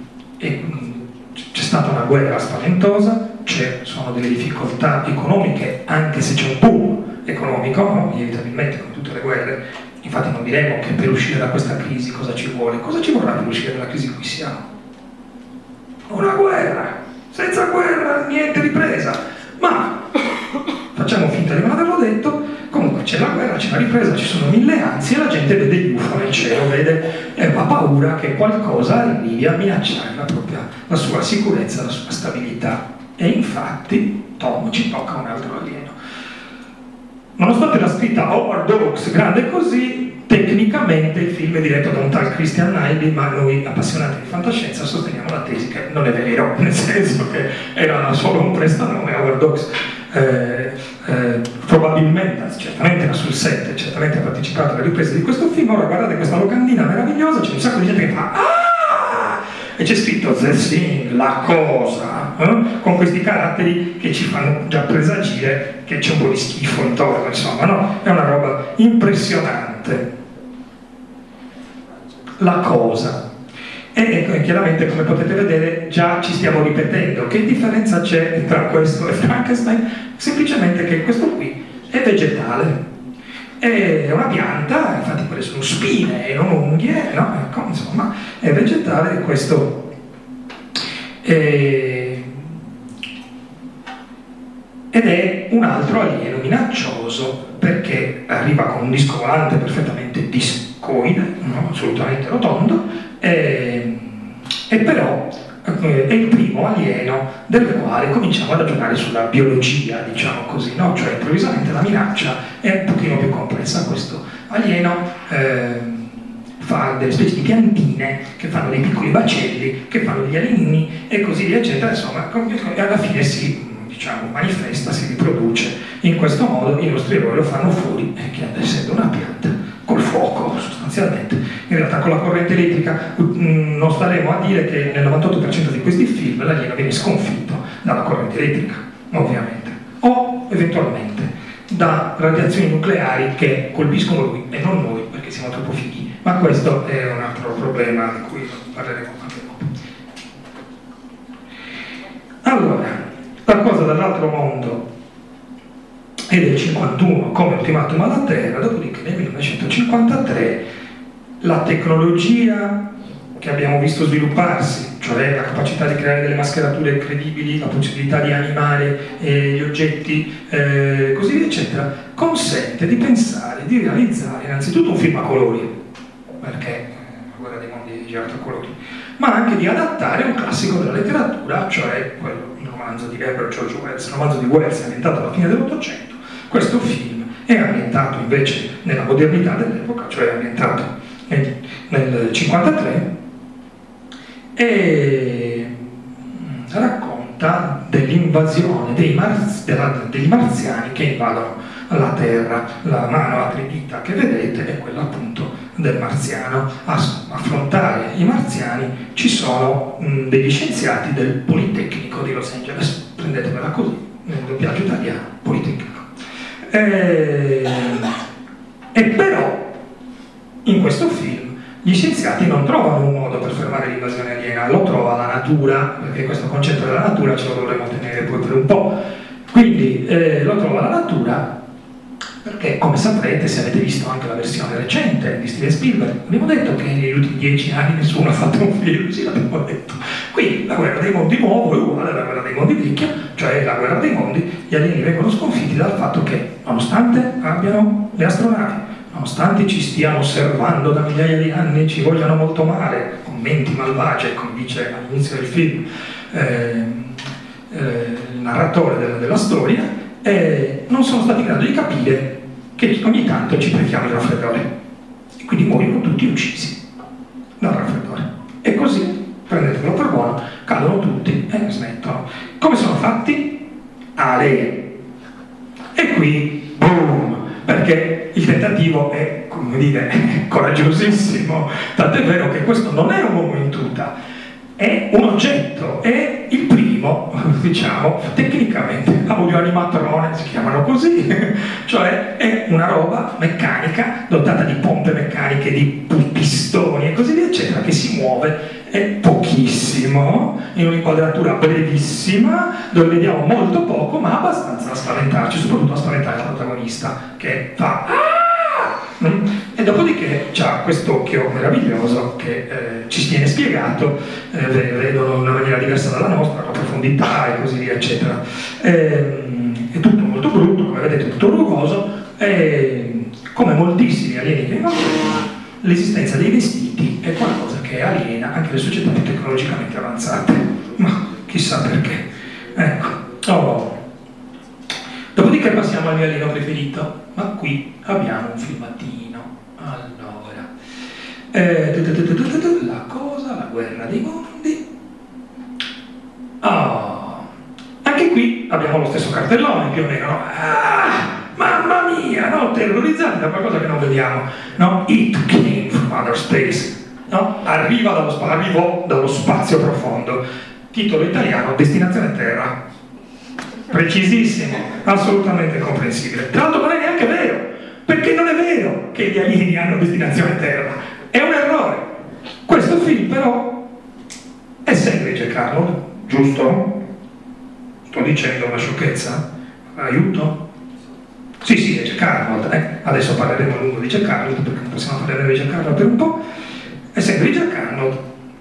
c'è stata una guerra spaventosa, sono delle difficoltà economiche, anche se c'è un boom economico, no? Inevitabilmente come tutte le guerre. Infatti non diremo che per uscire da questa crisi cosa ci vuole, cosa ci vorrà per uscire dalla crisi in cui siamo? Una guerra, senza guerra niente ripresa, ma facciamo finta di non averlo detto. Comunque c'è la guerra, c'è la ripresa, ci sono 1000 ansie e la gente vede gli UFO nel cielo, ha paura che qualcosa arrivi a minacciare la sua sicurezza, la sua stabilità. E infatti, ci tocca un altro alieno. Nonostante la scritta Howard Hawks grande così, tecnicamente il film è diretto da un tal Christian Nyby, ma noi appassionati di fantascienza sosteniamo la tesi che non è vero, nel senso che era solo un prestanome. Howard Hawks probabilmente, certamente era sul set, certamente ha partecipato alle riprese di questo film. Ora guardate questa locandina meravigliosa, c'è un sacco di gente che fa "ah!" e c'è scritto The Thing, la cosa, con questi caratteri che ci fanno già presagire che c'è un po' di schifo intorno, insomma, no? È una roba impressionante. La cosa. E chiaramente, come potete vedere, già ci stiamo ripetendo. Che differenza c'è tra questo e Frankenstein? Semplicemente che questo qui è vegetale, è una pianta, infatti quelle sono spine e non unghie, no? Ecco, insomma, è vegetale questo. Ed è un altro alieno minaccioso perché arriva con un disco volante perfettamente discoide, no? Assolutamente rotondo, e però è il primo uomo alieno del quale cominciamo a ragionare sulla biologia, diciamo così, no? Cioè improvvisamente la minaccia è un pochino più complessa. Questo alieno fa delle specie di piantine che fanno dei piccoli bacelli, che fanno degli alieni e così via, eccetera, insomma, e alla fine si, diciamo, manifesta, si riproduce. In questo modo i nostri eroi lo fanno fuori, che essendo una pianta, col fuoco sostanzialmente. In realtà con la corrente elettrica non staremo a dire che nel 98% di questi film l'alieno viene sconfitto dalla corrente elettrica, ovviamente, o eventualmente da radiazioni nucleari che colpiscono lui e non noi perché siamo troppo fighi, ma questo è un altro problema di cui parleremo anche dopo. Allora, la cosa dall'altro mondo è del 51 come ultimatum alla Terra, dopodiché nel 1953 la tecnologia che abbiamo visto svilupparsi, cioè la capacità di creare delle mascherature credibili, la possibilità di animare gli oggetti, così via, eccetera, consente di pensare, di realizzare innanzitutto un film a colori, perché la guerra dei mondi è girato a colori, ma anche di adattare un classico della letteratura, cioè il romanzo di Herbert George Wells. Il romanzo di Wells è ambientato alla fine dell'Ottocento, questo film è ambientato invece nella modernità dell'epoca, cioè è ambientato nel 1953, e racconta dell'invasione degli marziani che invadono la Terra. La mano a 3 dita che vedete è quella appunto del marziano. A affrontare i marziani ci sono degli scienziati del Politecnico di Los Angeles, prendetevela così, nel doppiaggio italiano, Politecnico. E però in questo film gli scienziati non trovano un modo per fermare l'invasione aliena, lo trova la natura, perché questo concetto della natura ce lo dovremo tenere poi per un po'. Quindi lo trova la natura perché, come saprete, se avete visto anche la versione recente di Steven Spielberg, abbiamo detto che negli ultimi 10 anni nessuno ha fatto un film, sì, l'abbiamo detto. Qui la guerra dei mondi nuovo è uguale alla guerra dei mondi vecchia, cioè la guerra dei mondi, gli alieni vengono sconfitti dal fatto che, nonostante abbiano le astronavi, nonostante ci stiano osservando da migliaia di anni, ci vogliano molto male, con menti malvagie, come dice all'inizio del film il narratore della storia, non sono stati in grado di capire che ogni tanto ci becchiamo il raffreddore. E quindi muoiono tutti uccisi dal raffreddore. E così, prendetelo per buono, cadono tutti e smettono. Come sono fatti? Ale. E qui, boom! Perché il tentativo è, come dire, coraggiosissimo, tant'è vero che questo non è un uomo in tuta, è un oggetto, è il primo, diciamo, tecnicamente audioanimatrone, si chiamano così, cioè è una roba meccanica dotata di pompe meccaniche, di pistoni e così via, eccetera, che si muove pochissimo, in un'inquadratura brevissima, dove vediamo molto poco, ma abbastanza da spaventarci, soprattutto a spaventare la protagonista, che fa "Ah!". E dopodiché c'ha quest'occhio meraviglioso che ci viene spiegato, vedono in una maniera diversa dalla nostra, la profondità e così via, eccetera. È tutto molto brutto, come vedete, tutto rugoso, e come moltissimi alieni che incontriamo, l'esistenza dei vestiti è qualcosa che aliena anche le società più tecnologicamente avanzate, ma chissà perché. Ecco. Oh. Dopodiché passiamo al mio alieno preferito, ma qui abbiamo un filmatino. Allora, la cosa, la guerra dei mondi. Oh. Anche qui abbiamo lo stesso cartellone più o meno, no? Mamma mia, no? Terrorizzati da qualcosa che non vediamo, no? It came from outer space, no? Arrivò dallo spazio profondo. Titolo italiano: Destinazione Terra. Precisissimo, assolutamente comprensibile. Tra l'altro non è neanche vero, perché non è vero che gli alieni hanno destinazione Terra. È un errore. Questo film però è sempre Jack Arnold, giusto? Sto dicendo una sciocchezza? Aiuto? Sì, è Jack Arnold. Adesso parleremo a lungo di Jack Arnold, perché non possiamo parlare di Jack Arnold per un po'. È sempre Jack Arnold.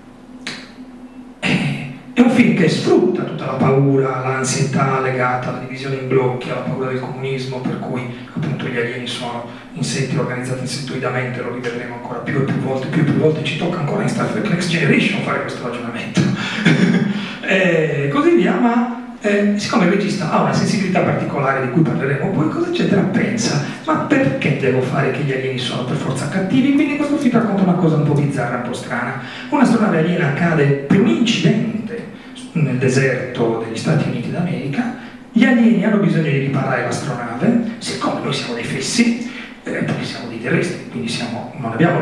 È un film che sfrutta tutta la paura, l'ansietà legata alla divisione in blocchi, alla paura del comunismo, per cui appunto gli alieni sono insetti organizzati insettoidamente, lo rivedremo ancora più e più volte, ci tocca ancora in Star Trek Next Generation fare questo ragionamento. così via, ma siccome il regista ha una sensibilità particolare di cui parleremo poi, cosa eccetera, pensa, ma perché devo fare che gli alieni sono per forza cattivi? Quindi questo film racconta una cosa un po' bizzarra, un po' strana. Un'astronave aliena cade per un incidente nel deserto degli Stati Uniti d'America, gli alieni hanno bisogno di riparare l'astronave, siccome noi siamo dei fessi, perché siamo dei terrestri, quindi non abbiamo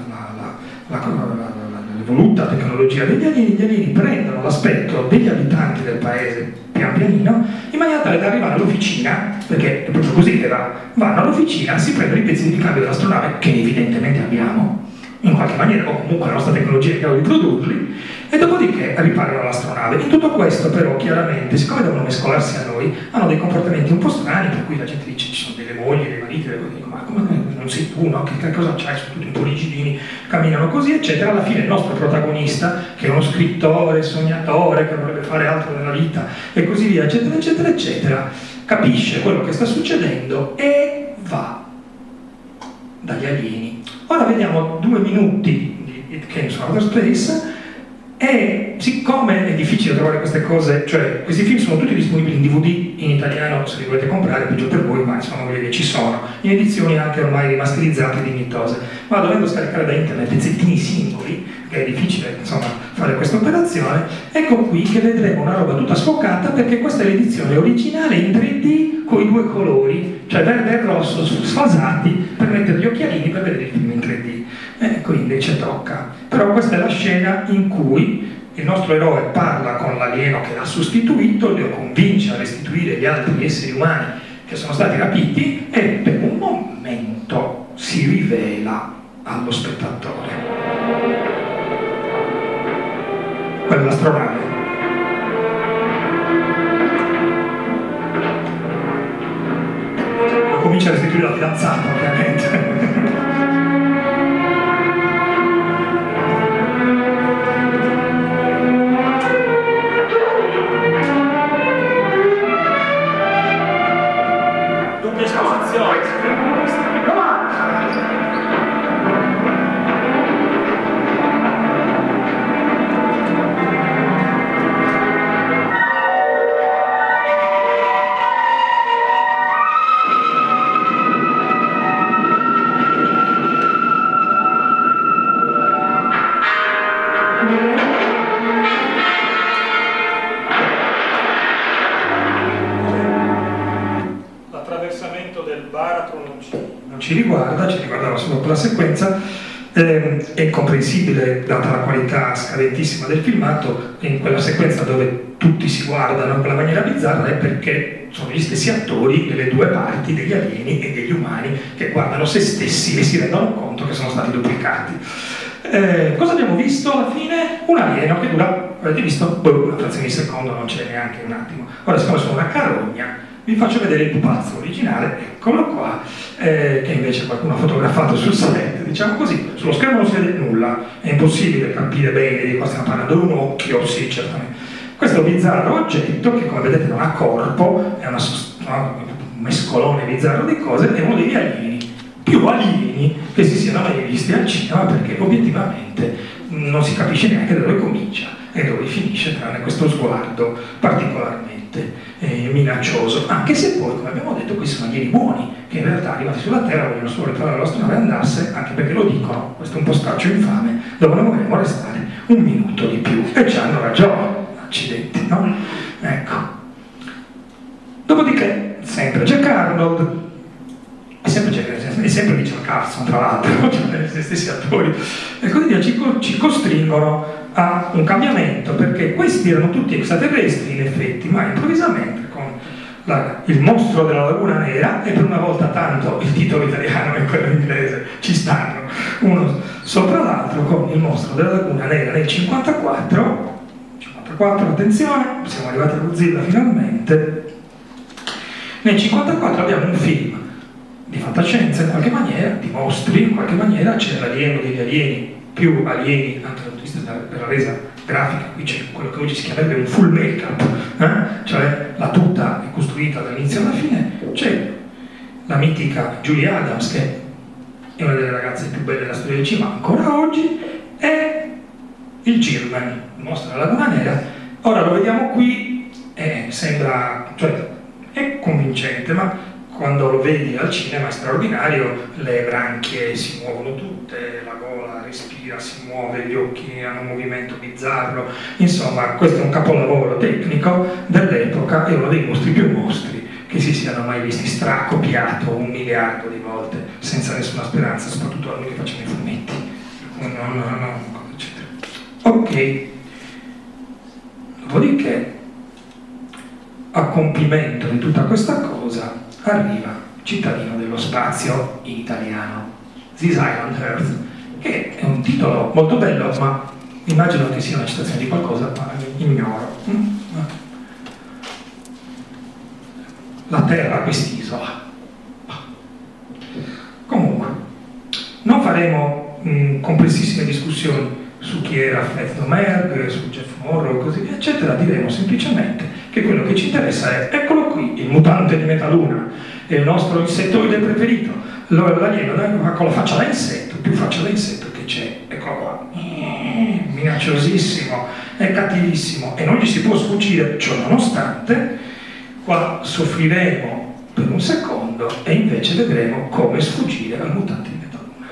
l'evoluta tecnologia degli alieni, gli alieni prendono l'aspetto degli abitanti del paese pian pianino, in maniera tale da arrivare all'officina, perché è proprio così che vanno all'officina, si prendono i pezzi di ricambio dell'astronave, che evidentemente abbiamo, in qualche maniera, o comunque la nostra tecnologia è in grado di produrli, e dopodiché riparano l'astronave. In tutto questo però chiaramente, siccome devono mescolarsi a noi, hanno dei comportamenti un po' strani, per cui la gente dice ci sono delle mogli, dei mariti, dico, ma come non sei tu, no? Che cosa c'hai? Sono tutti un po' rigidini, camminano così, eccetera. Alla fine il nostro protagonista, che è uno scrittore, sognatore, che non vorrebbe fare altro nella vita, e così via, eccetera, eccetera, eccetera, capisce quello che sta succedendo e va dagli alieni. Ora vediamo 2 minuti di It Came from Outer Space. E siccome è difficile trovare queste cose, cioè questi film sono tutti disponibili in DVD in italiano, se li volete comprare, peggio per voi, ma insomma ci sono, in edizioni anche ormai rimasterizzate e dignitose, ma dovendo scaricare da internet pezzettini singoli, che è difficile insomma fare questa operazione, ecco qui che vedremo una roba tutta sfocata, perché questa è l'edizione originale in 3D con i 2 colori, cioè verde e rosso sfasati, per mettere gli occhialini per vedere il film in 3D. Qui invece tocca. Però questa è la scena in cui il nostro eroe parla con l'alieno che l'ha sostituito, lo convince a restituire gli altri esseri umani che sono stati rapiti e per un momento si rivela allo spettatore. Quella è l'astronave. Comincia a restituire la fidanzata, ovviamente. Ci riguardava solo per la sequenza, è comprensibile data la qualità scadentissima del filmato. In quella sequenza dove tutti si guardano in quella maniera bizzarra è perché sono gli stessi attori delle 2 parti, degli alieni e degli umani, che guardano se stessi e si rendono conto che sono stati duplicati. Cosa abbiamo visto alla fine? Un alieno che dura, avete visto? Una frazione di secondo, non c'è neanche un attimo. Ora, siccome sono una carogna, vi faccio vedere il pupazzo originale, eccolo qua, che invece qualcuno ha fotografato sul set, diciamo così. Sullo schermo non si vede nulla, è impossibile capire bene di cosa stiamo parlando. Un occhio, sì, certamente. Questo bizzarro oggetto, che come vedete non ha corpo, è un mescolone bizzarro di cose, è uno degli alieni, più alieni che si siano mai visti al cinema, perché obiettivamente non si capisce neanche da dove comincia e dove finisce, tranne questo sguardo particolarmente minaccioso, anche se poi, come abbiamo detto, questi sono alieni buoni, che in realtà arrivati sulla Terra vogliono solo riparare la nostra nave e andarsene, anche perché lo dicono, questo è un postaccio infame, dove noi vorremmo restare 1 minuto di più, e ci hanno ragione, accidenti, no? Ecco. Dopodiché, sempre Jack Arnold, è sempre Richard Carson, tra l'altro, cioè gli stessi attori, e così via, ci costringono a un cambiamento, perché questi erano tutti extraterrestri in effetti, ma improvvisamente con il mostro della Laguna Nera, e per una volta tanto il titolo italiano e quello inglese ci stanno uno sopra l'altro, con il mostro della Laguna Nera nel 54, attenzione, siamo arrivati a Godzilla finalmente. Nel 54 abbiamo un film di fantascienza in qualche maniera, di mostri in qualche maniera, c'è l'alieno degli alieni, più alieni anche dal punto di vista della resa grafica. Qui c'è quello che oggi si chiamerebbe un full make-up, cioè la tuta è costruita dall'inizio alla fine. C'è la mitica Julie Adams, che è una delle ragazze più belle della storia del cinema ancora oggi, e il Girman, il mostro della Laguna Nera, Ora lo vediamo qui, sembra, cioè, è convincente, ma quando lo vedi al cinema è straordinario, le branchie si muovono tutte, la gola respira, si muove, gli occhi hanno un movimento bizzarro, insomma questo è un capolavoro tecnico dell'epoca e uno dei mostri più mostri che si siano mai visti, stracopiato 1 miliardo di volte, senza nessuna speranza, soprattutto a noi che facciamo i fumetti. No, eccetera. Ok, dopodiché, a compimento di tutta questa cosa, arriva Cittadino dello Spazio in italiano, This Island Earth, che è un titolo molto bello, ma immagino che sia una citazione di qualcosa, ma ignoro. La Terra, quest'isola. Comunque, non faremo complessissime discussioni su chi era Fred Domergue, su Jeff Morrow, così via, eccetera. Diremo semplicemente che quello che ci interessa è, eccolo qui, il mutante di Metaluna, è il nostro insettoide preferito, l'alieno con la faccia da insetto, più faccia da insetto che c'è, eccolo qua, minacciosissimo, è cattivissimo e non gli si può sfuggire, ciò nonostante, qua soffriremo per un secondo e invece vedremo come sfuggire al mutante di Metaluna.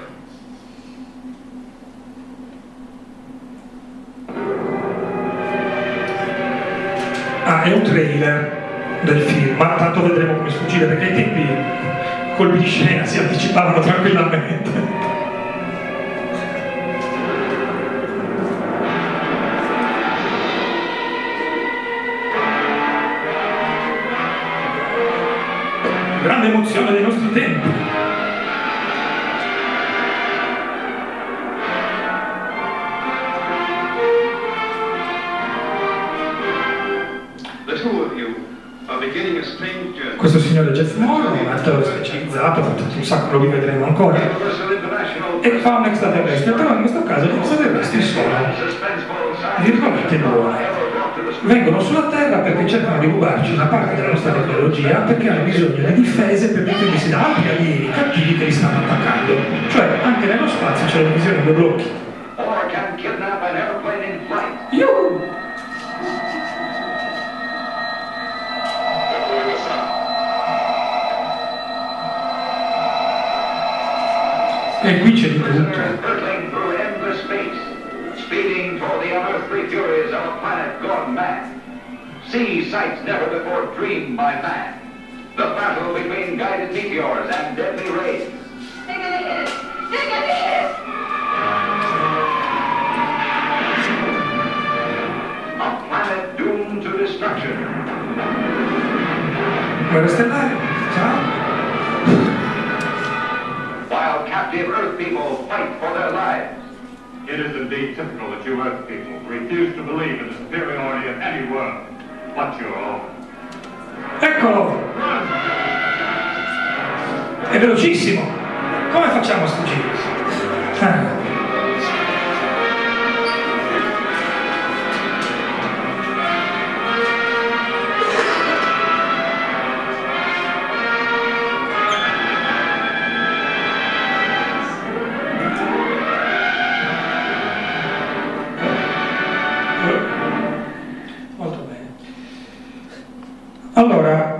È un trailer del film, ma tanto vedremo come sfuggire, perché ai tempi colpi di scena si anticipavano tranquillamente. Grande emozione dei nostri tempi. Questo signore Jeff Morrow è un attore specializzato, ha fatto un sacco, lo rivedremo ancora, e fa un extraterrestre, però in questo caso gli extraterrestri sono virtualmente buoni. Vengono sulla Terra perché cercano di rubarci una parte della nostra tecnologia, perché hanno bisogno delle difese per difendersi da altri alieni cattivi che li stanno attaccando. Cioè, anche nello spazio c'è la divisione in 2 blocchi. E qui c'è di tutto. Speeding toward the unearthly furies of a planet gone mad. See sights never before dreamed by man. The battle between guided meteors and deadly rays. They're gonna hit us! They're gonna hit us! A planet doomed to destruction. Guerra stellare, ciao. While captive Earth people fight for their lives. It is indeed typical that you Earth people refuse to believe in the superiority of any world but your own. Eccolo! È velocissimo! Come facciamo a sfuggire? Allora,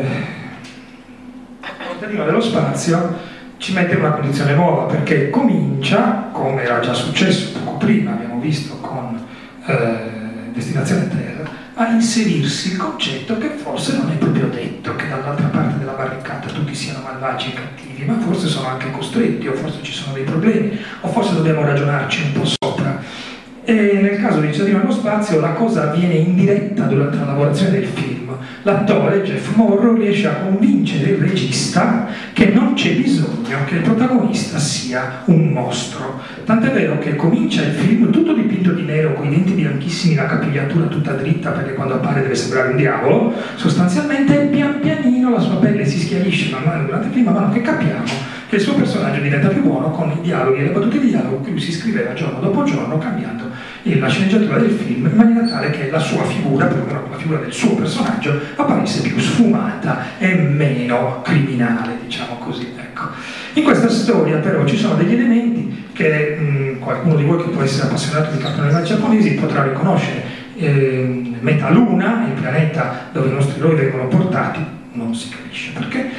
Cittadino dello Spazio ci mette in una condizione nuova, perché comincia, come era già successo poco prima, abbiamo visto con Destinazione Terra, a inserirsi il concetto che forse non è proprio detto che dall'altra parte della barricata tutti siano malvagi e cattivi, ma forse sono anche costretti, o forse ci sono dei problemi, o forse dobbiamo ragionarci un po' sopra. E nel caso di Cittadino dello Spazio la cosa avviene in diretta durante la lavorazione del film. L'attore Jeff Morrow riesce a convincere il regista che non c'è bisogno che il protagonista sia un mostro. Tant'è vero che comincia il film tutto dipinto di nero, con i denti bianchissimi, la capigliatura tutta dritta, perché quando appare deve sembrare un diavolo, sostanzialmente pian pianino la sua pelle si schiarisce man mano durante il film, man mano che capiamo che il suo personaggio diventa più buono con i dialoghi e le battute di dialogo che lui si scriveva giorno dopo giorno, cambiando la sceneggiatura del film in maniera tale che la sua figura, perlomeno la figura del suo personaggio, apparisse più sfumata e meno criminale, diciamo così. Ecco. In questa storia però ci sono degli elementi che qualcuno di voi che può essere appassionato di cartoni animati giapponesi potrà riconoscere. Metaluna, il pianeta dove i nostri eroi vengono portati, non si capisce perché,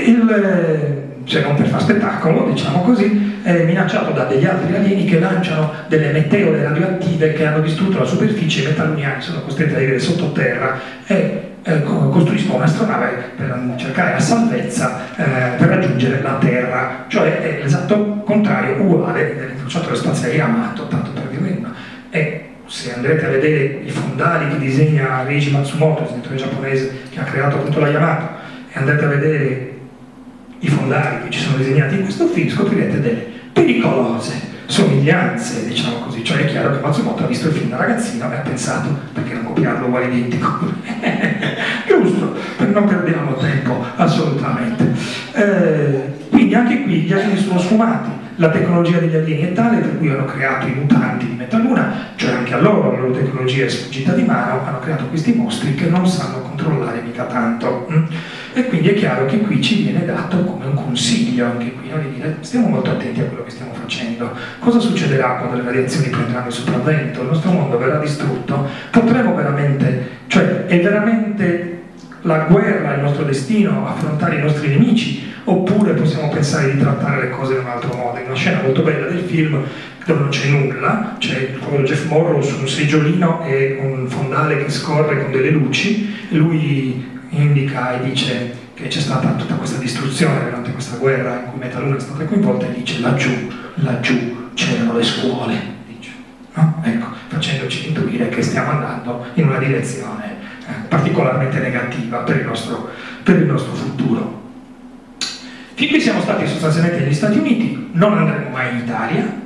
cioè non per far spettacolo, diciamo così, è minacciato da degli altri alieni che lanciano delle meteore radioattive che hanno distrutto la superficie. I metaluniani sono costretti a vivere sottoterra e costruiscono un'astronave per cercare la salvezza per raggiungere la Terra, cioè è l'esatto contrario, uguale dell'incrociatore spaziale Yamato, tanto per dire una. E se andrete a vedere i fondali che disegna Reiji Matsumoto, il disegnatore giapponese che ha creato appunto la Yamato, e andrete a vedere i fondali che ci sono disegnati in questo film, scoprirete delle pericolose somiglianze, diciamo così. Cioè è chiaro che Matsumoto ha visto il film da ragazzino e ha pensato perché non copiarlo uguale identico. Giusto, non perdiamo tempo assolutamente. Quindi anche qui gli alieni sono sfumati. La tecnologia degli alieni è tale per cui hanno creato i mutanti di Metaluna, cioè anche a loro la loro tecnologia è sfuggita di mano, hanno creato questi mostri che non sanno controllare mica tanto. E quindi è chiaro che qui ci viene dato come un consiglio, anche qui, no? Di dire stiamo molto attenti a quello che stiamo facendo. Cosa succederà quando le radiazioni prenderanno il sopravvento? Il nostro mondo verrà distrutto? Potremo veramente, cioè è veramente la guerra il nostro destino, affrontare i nostri nemici, oppure possiamo pensare di trattare le cose in un altro modo? In una scena molto bella del film dove non c'è nulla, c'è il povero Jeff Morrow su un seggiolino e un fondale che scorre con delle luci, lui indica e dice che c'è stata tutta questa distruzione durante questa guerra in cui Metaluna è stata coinvolta, e dice laggiù c'erano le scuole, dice, no? Ecco, facendoci intuire che stiamo andando in una direzione particolarmente negativa per il nostro futuro. Fin qui siamo stati sostanzialmente negli Stati Uniti, non andremo mai in Italia,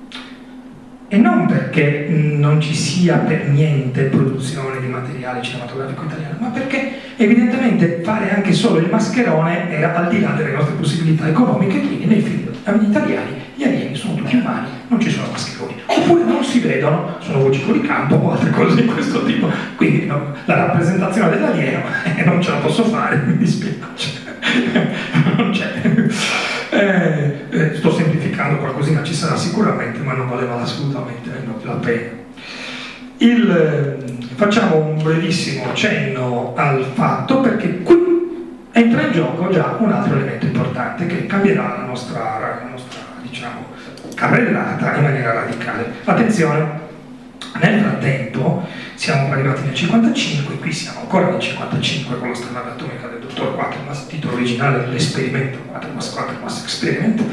e non perché non ci sia per niente produzione di materiale cinematografico italiano, ma perché evidentemente fare anche solo il mascherone era al di là delle nostre possibilità economiche, quindi nei film italiani gli alieni sono tutti umani, non ci sono mascheroni, oppure non si vedono, sono voci fuori campo o altre cose di questo tipo, quindi no, la rappresentazione dell'alieno non ce la posso fare, mi dispiace. Non c'è. Sto semplificando qualcosina, ci sarà sicuramente, ma non valeva assolutamente la pena. Facciamo un brevissimo accenno al fatto, perché qui entra in gioco già un altro elemento importante che cambierà la nostra diciamo, carrellata in maniera radicale. Attenzione, nel frattempo siamo arrivati nel 55, qui siamo ancora nel 55 con l'astronave atomica del dottor Quatermass, titolo originale dell'esperimento Quatermass Experiment,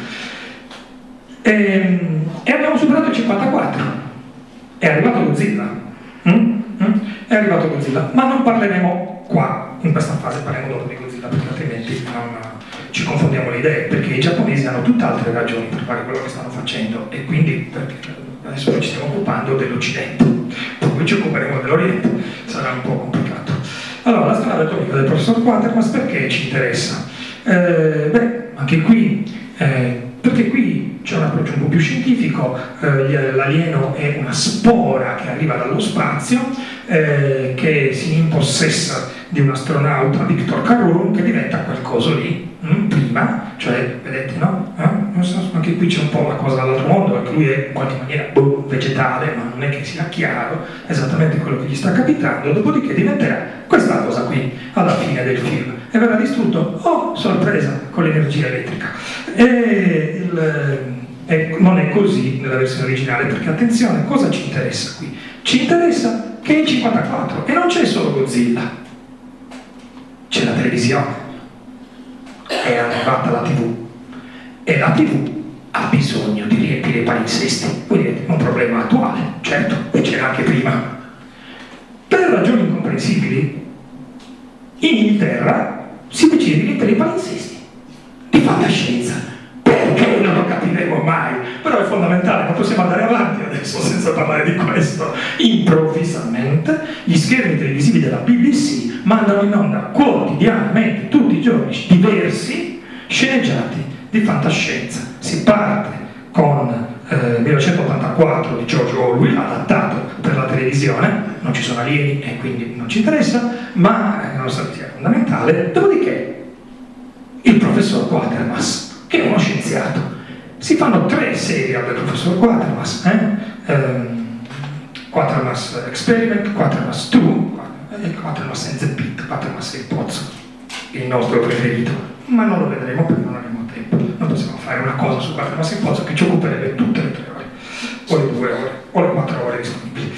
e abbiamo superato il 54, è arrivato Godzilla, è arrivato Godzilla, ma non parleremo qua, in questa fase parleremo dopo di Godzilla, perché altrimenti ci confondiamo le idee, perché i giapponesi hanno tutt'altre ragioni per fare quello che stanno facendo, e quindi adesso noi ci stiamo occupando dell'Occidente, poi ci occuperemo dell'Oriente, sarà un po' complicato. Allora, l'astronave atomica del professor Quatermass perché ci interessa? Anche qui, perché qui c'è un approccio un po' più scientifico, l'alieno è una spora che arriva dallo spazio, che si impossessa di un astronauta, Victor Carun, che diventa quel coso lì, prima, cioè, vedete, no? Non so, anche qui c'è un po' una cosa dall'altro mondo, che lui è in qualche maniera vegetale, ma non è che sia chiaro esattamente quello che gli sta capitando, dopodiché diventerà questa cosa qui, alla fine del film, e verrà distrutto, oh, sorpresa, con l'energia elettrica. Non è così nella versione originale, perché attenzione, cosa ci interessa qui? Ci interessa che è il 54, e non c'è solo Godzilla, c'è la televisione, è arrivata la TV, e la TV ha bisogno di riempire i palinsesti, quindi è un problema attuale, certo, e c'era anche prima. Per ragioni incomprensibili, in Inghilterra si decide di riempire i palinsesti di fantascienza. Perché non lo capiremo mai, però è fondamentale, non possiamo andare avanti adesso senza parlare di questo. Improvvisamente gli schermi televisivi della BBC mandano in onda quotidianamente, tutti i giorni, diversi sceneggiati di fantascienza. Si parte con 1984 di George Orwell, adattato per la televisione, non ci sono alieni e quindi non ci interessa, ma nonostante sia fondamentale. Dopodiché il professor Quatermass, che è uno scienziato, si fanno 3 serie del professor Quatermass, Quatermass Experiment, Quatermass 2, Quatermass and the Pit, Quatermass e il pozzo, il nostro preferito, ma non lo vedremo perché non abbiamo tempo. Non possiamo fare una cosa su Quatermass e il pozzo che ci occuperebbe tutte le 3 ore, o le 2 ore, o le 4 ore disponibili.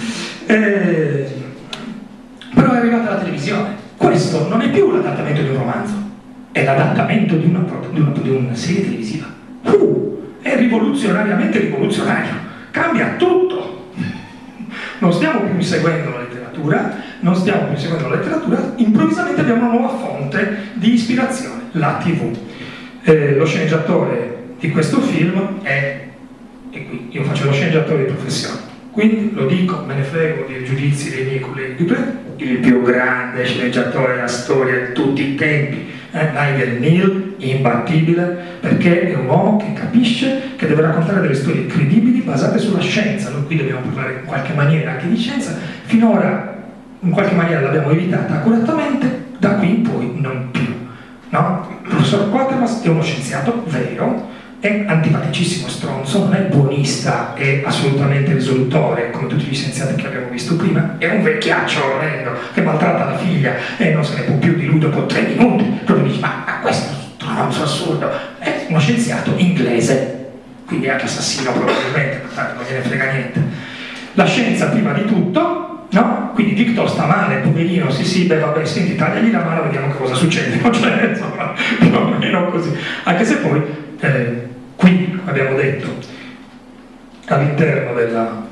Però è arrivata la televisione. Questo non è più l'adattamento di un romanzo, è l'adattamento di una serie televisiva. È rivoluzionariamente rivoluzionario, cambia tutto. Non stiamo più inseguendo la letteratura, improvvisamente abbiamo una nuova fonte di ispirazione, la TV. Lo sceneggiatore di questo film è qui, io faccio lo sceneggiatore di professione, quindi lo dico, me ne frego dei giudizi dei miei colleghi, il più grande sceneggiatore della storia di tutti i tempi, Nigel Neal, imbattibile, perché è un uomo che capisce che deve raccontare delle storie credibili basate sulla scienza. Noi qui dobbiamo parlare in qualche maniera anche di scienza, finora in qualche maniera l'abbiamo evitata accuratamente, da qui in poi non più. No? Il professor Quatermass è uno scienziato vero, è antipaticissimo e stronzo, non è buonista, è assolutamente risolutore, come tutti gli scienziati che abbiamo visto prima, è un vecchiaccio orrendo che maltratta la figlia e non se ne può più di lui dopo 3 minuti, proprio dici, ma questo stronzo assurdo, è uno scienziato inglese, quindi è anche assassino probabilmente, non gliene frega niente. La scienza prima di tutto, no? Quindi Victor sta male, poverino, sì, vabbè, senti, tagliagli la mano, vediamo che cosa succede, cioè, insomma, più o meno così, anche se poi qui abbiamo detto all'interno della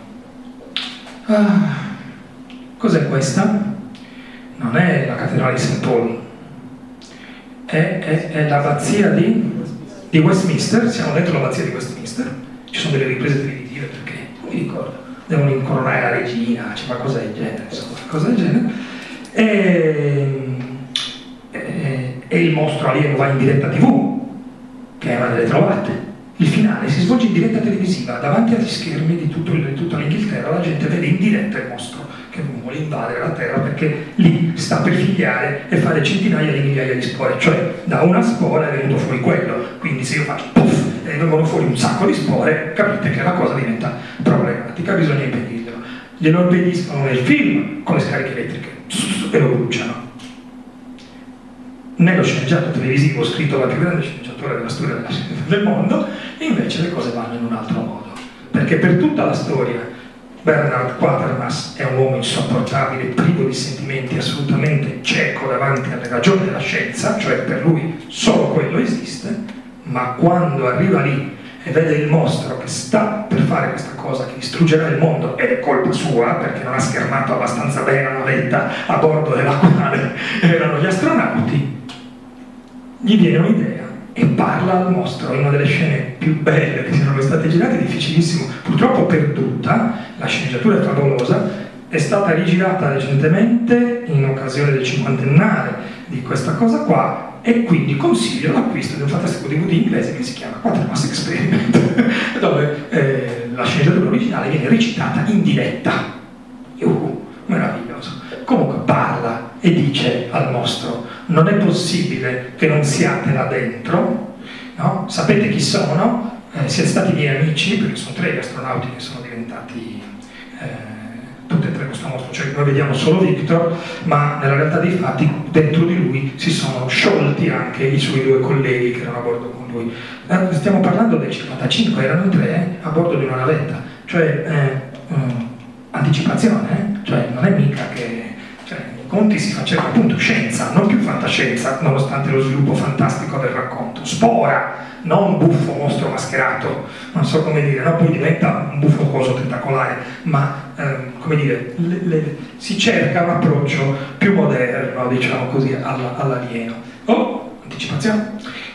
cos'è questa? Non è la cattedrale di St. Paul, è l'abbazia di Westminster. Siamo dentro l'abbazia di Westminster, ci sono delle riprese televisive perché non mi ricordo, devono incoronare la regina, c'è qualcosa del genere, insomma, qualcosa del genere, e il mostro alieno va in diretta TV, che è una delle trovate. Il finale si svolge in diretta televisiva davanti agli schermi di tutta l'Inghilterra. La gente vede in diretta il mostro che vuole invadere la Terra perché lì sta per figliare e fare centinaia di migliaia di spore, cioè da una spora è venuto fuori quello, quindi se io faccio puff e vengono fuori un sacco di spore, capite che la cosa diventa problematica, bisogna impedirlo. Glielo impediscono nel film con le scariche elettriche e lo bruciano. Nello sceneggiato televisivo scritto dal più grande sceneggiatore della storia del mondo, invece le cose vanno in un altro modo, perché per tutta la storia Bernard Quatermass è un uomo insopportabile, privo di sentimenti, assolutamente cieco davanti alle ragioni della scienza, cioè per lui solo quello esiste, ma quando arriva lì e vede il mostro che sta per fare questa cosa che distruggerà il mondo, ed è colpa sua perché non ha schermato abbastanza bene la navetta a bordo della quale erano gli astronauti, gli viene un'idea e parla al mostro in una delle scene più belle che siano state girate, difficilissimo, purtroppo perduta. La sceneggiatura è favolosa, è stata rigirata recentemente in occasione del 50ennale di questa cosa qua, e quindi consiglio l'acquisto di un fantastico DVD inglese che si chiama Quatermass Experiment, dove la sceneggiatura originale viene recitata in diretta. Meraviglioso. Comunque parla e dice al mostro: non è possibile che non siate là dentro, no? Sapete chi sono, siete stati miei amici, perché sono 3 gli astronauti che sono diventati tutte e 3 questo mostro, cioè noi vediamo solo Victor, ma nella realtà dei fatti dentro di lui si sono sciolti anche i suoi 2 colleghi che erano a bordo con lui. Stiamo parlando del 55, erano 3 a bordo di una navetta, cioè anticipazione, cioè non è mica che in conti si faceva appunto scienza, non più fantascienza, nonostante lo sviluppo fantastico del racconto. Spora, non buffo mostro mascherato, non so come dire, no? Poi diventa un buffo coso tentacolare, ma come dire, si cerca un approccio più moderno, diciamo così, all'alieno. Anticipazione.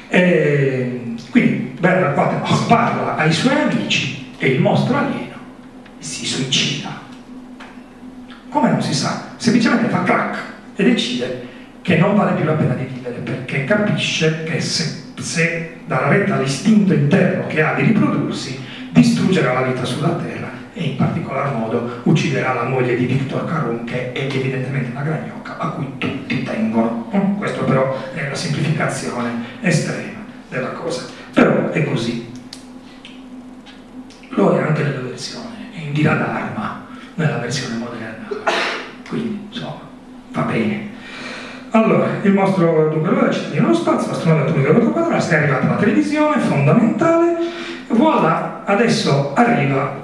Quindi Bernard Quatermass parla ai suoi amici e il mostro alieno si suicida. Come non si sa? Semplicemente fa crack e decide che non vale più la pena di vivere, perché capisce che se dalla retta all'istinto interno che ha di riprodursi, distruggerà la vita sulla Terra e in particolar modo ucciderà la moglie di Victor Carun, che è evidentemente una gragnocca a cui tutti tengono. Questo però è la semplificazione estrema della cosa, però è così. Lo è anche nella versione, è in Dira Dharma, nella versione moderna, quindi insomma va bene. Allora, il mostro dunque lo cittadino nello spazio, l'astronave atomica del quadrato, è arrivata la televisione, fondamentale, voilà, adesso arriva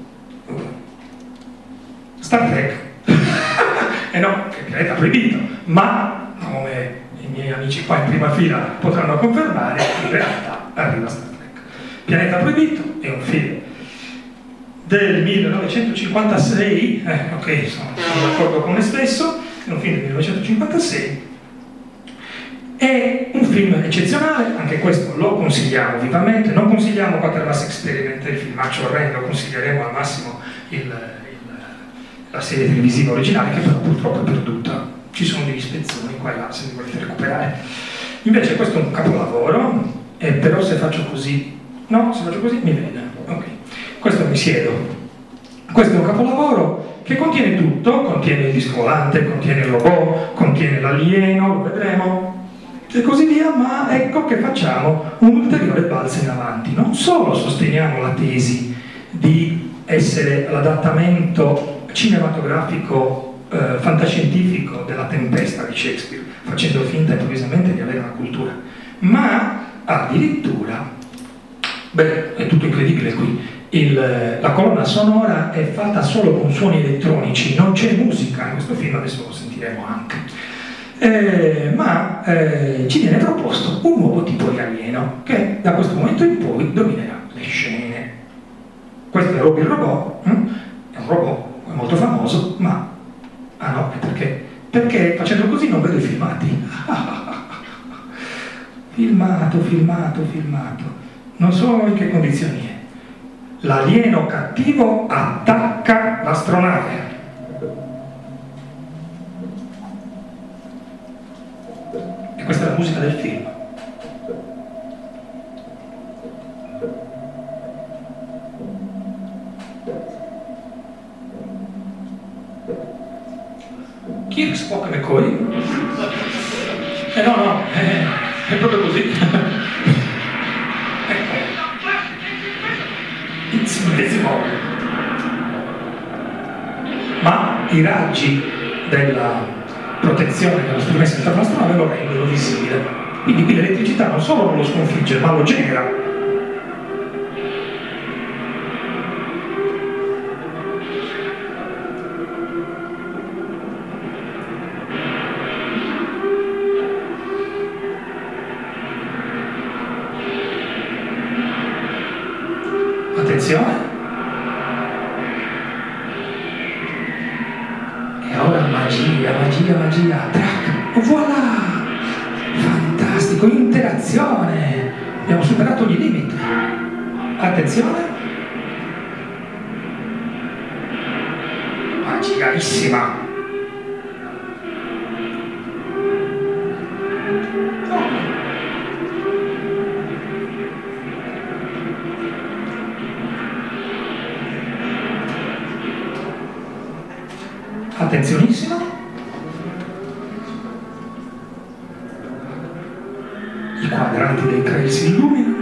Star Trek. E no, che pianeta proibito, ma come i miei amici qua in prima fila potranno confermare, in realtà arriva Star Trek. Pianeta proibito è un film del 1956, ok, sono d'accordo con me stesso, è un film del 1956, è un film eccezionale, anche questo lo consigliamo vivamente, non consigliamo Quatermass Experiment, il filmaccio orrendo, consiglieremo al massimo la serie televisiva originale, che però purtroppo è perduta, ci sono degli spezzoni qua e là se li volete recuperare. Invece questo è un capolavoro, però se faccio così, no, se faccio così mi vede, ok, questo mi siedo. Questo è un capolavoro che contiene tutto, contiene il disco volante, contiene il robot, contiene l'alieno, lo vedremo, e così via, ma ecco che facciamo un ulteriore balzo in avanti. Non solo sosteniamo la tesi di essere l'adattamento cinematografico fantascientifico della Tempesta di Shakespeare, facendo finta improvvisamente di avere una cultura, ma addirittura, beh, è tutto incredibile qui, la colonna sonora è fatta solo con suoni elettronici, non c'è musica in questo film, adesso lo sentiremo anche, ma ci viene proposto un nuovo tipo di alieno che da questo momento in poi dominerà le scene. Questo è Robbie il robot, è un robot molto famoso, ma no, perché? Perché facendo così non vedo i filmati. filmato, non so in che condizioni è. L'alieno cattivo attacca l'astronave. E questa è la musica del film. Chi è Spock McCoy? No, è proprio così. It's invisible. Ma i raggi della protezione dello strumento interno dell'astronave lo rendono visibile. Quindi qui l'elettricità non solo non lo sconfigge, ma lo genera. Attenzione. E ora magia. Trac. Voilà! Fantastico, interazione. Abbiamo superato ogni limite. Attenzione. Magicalissima. Attenzionissima. I quadranti dei trail si illuminano.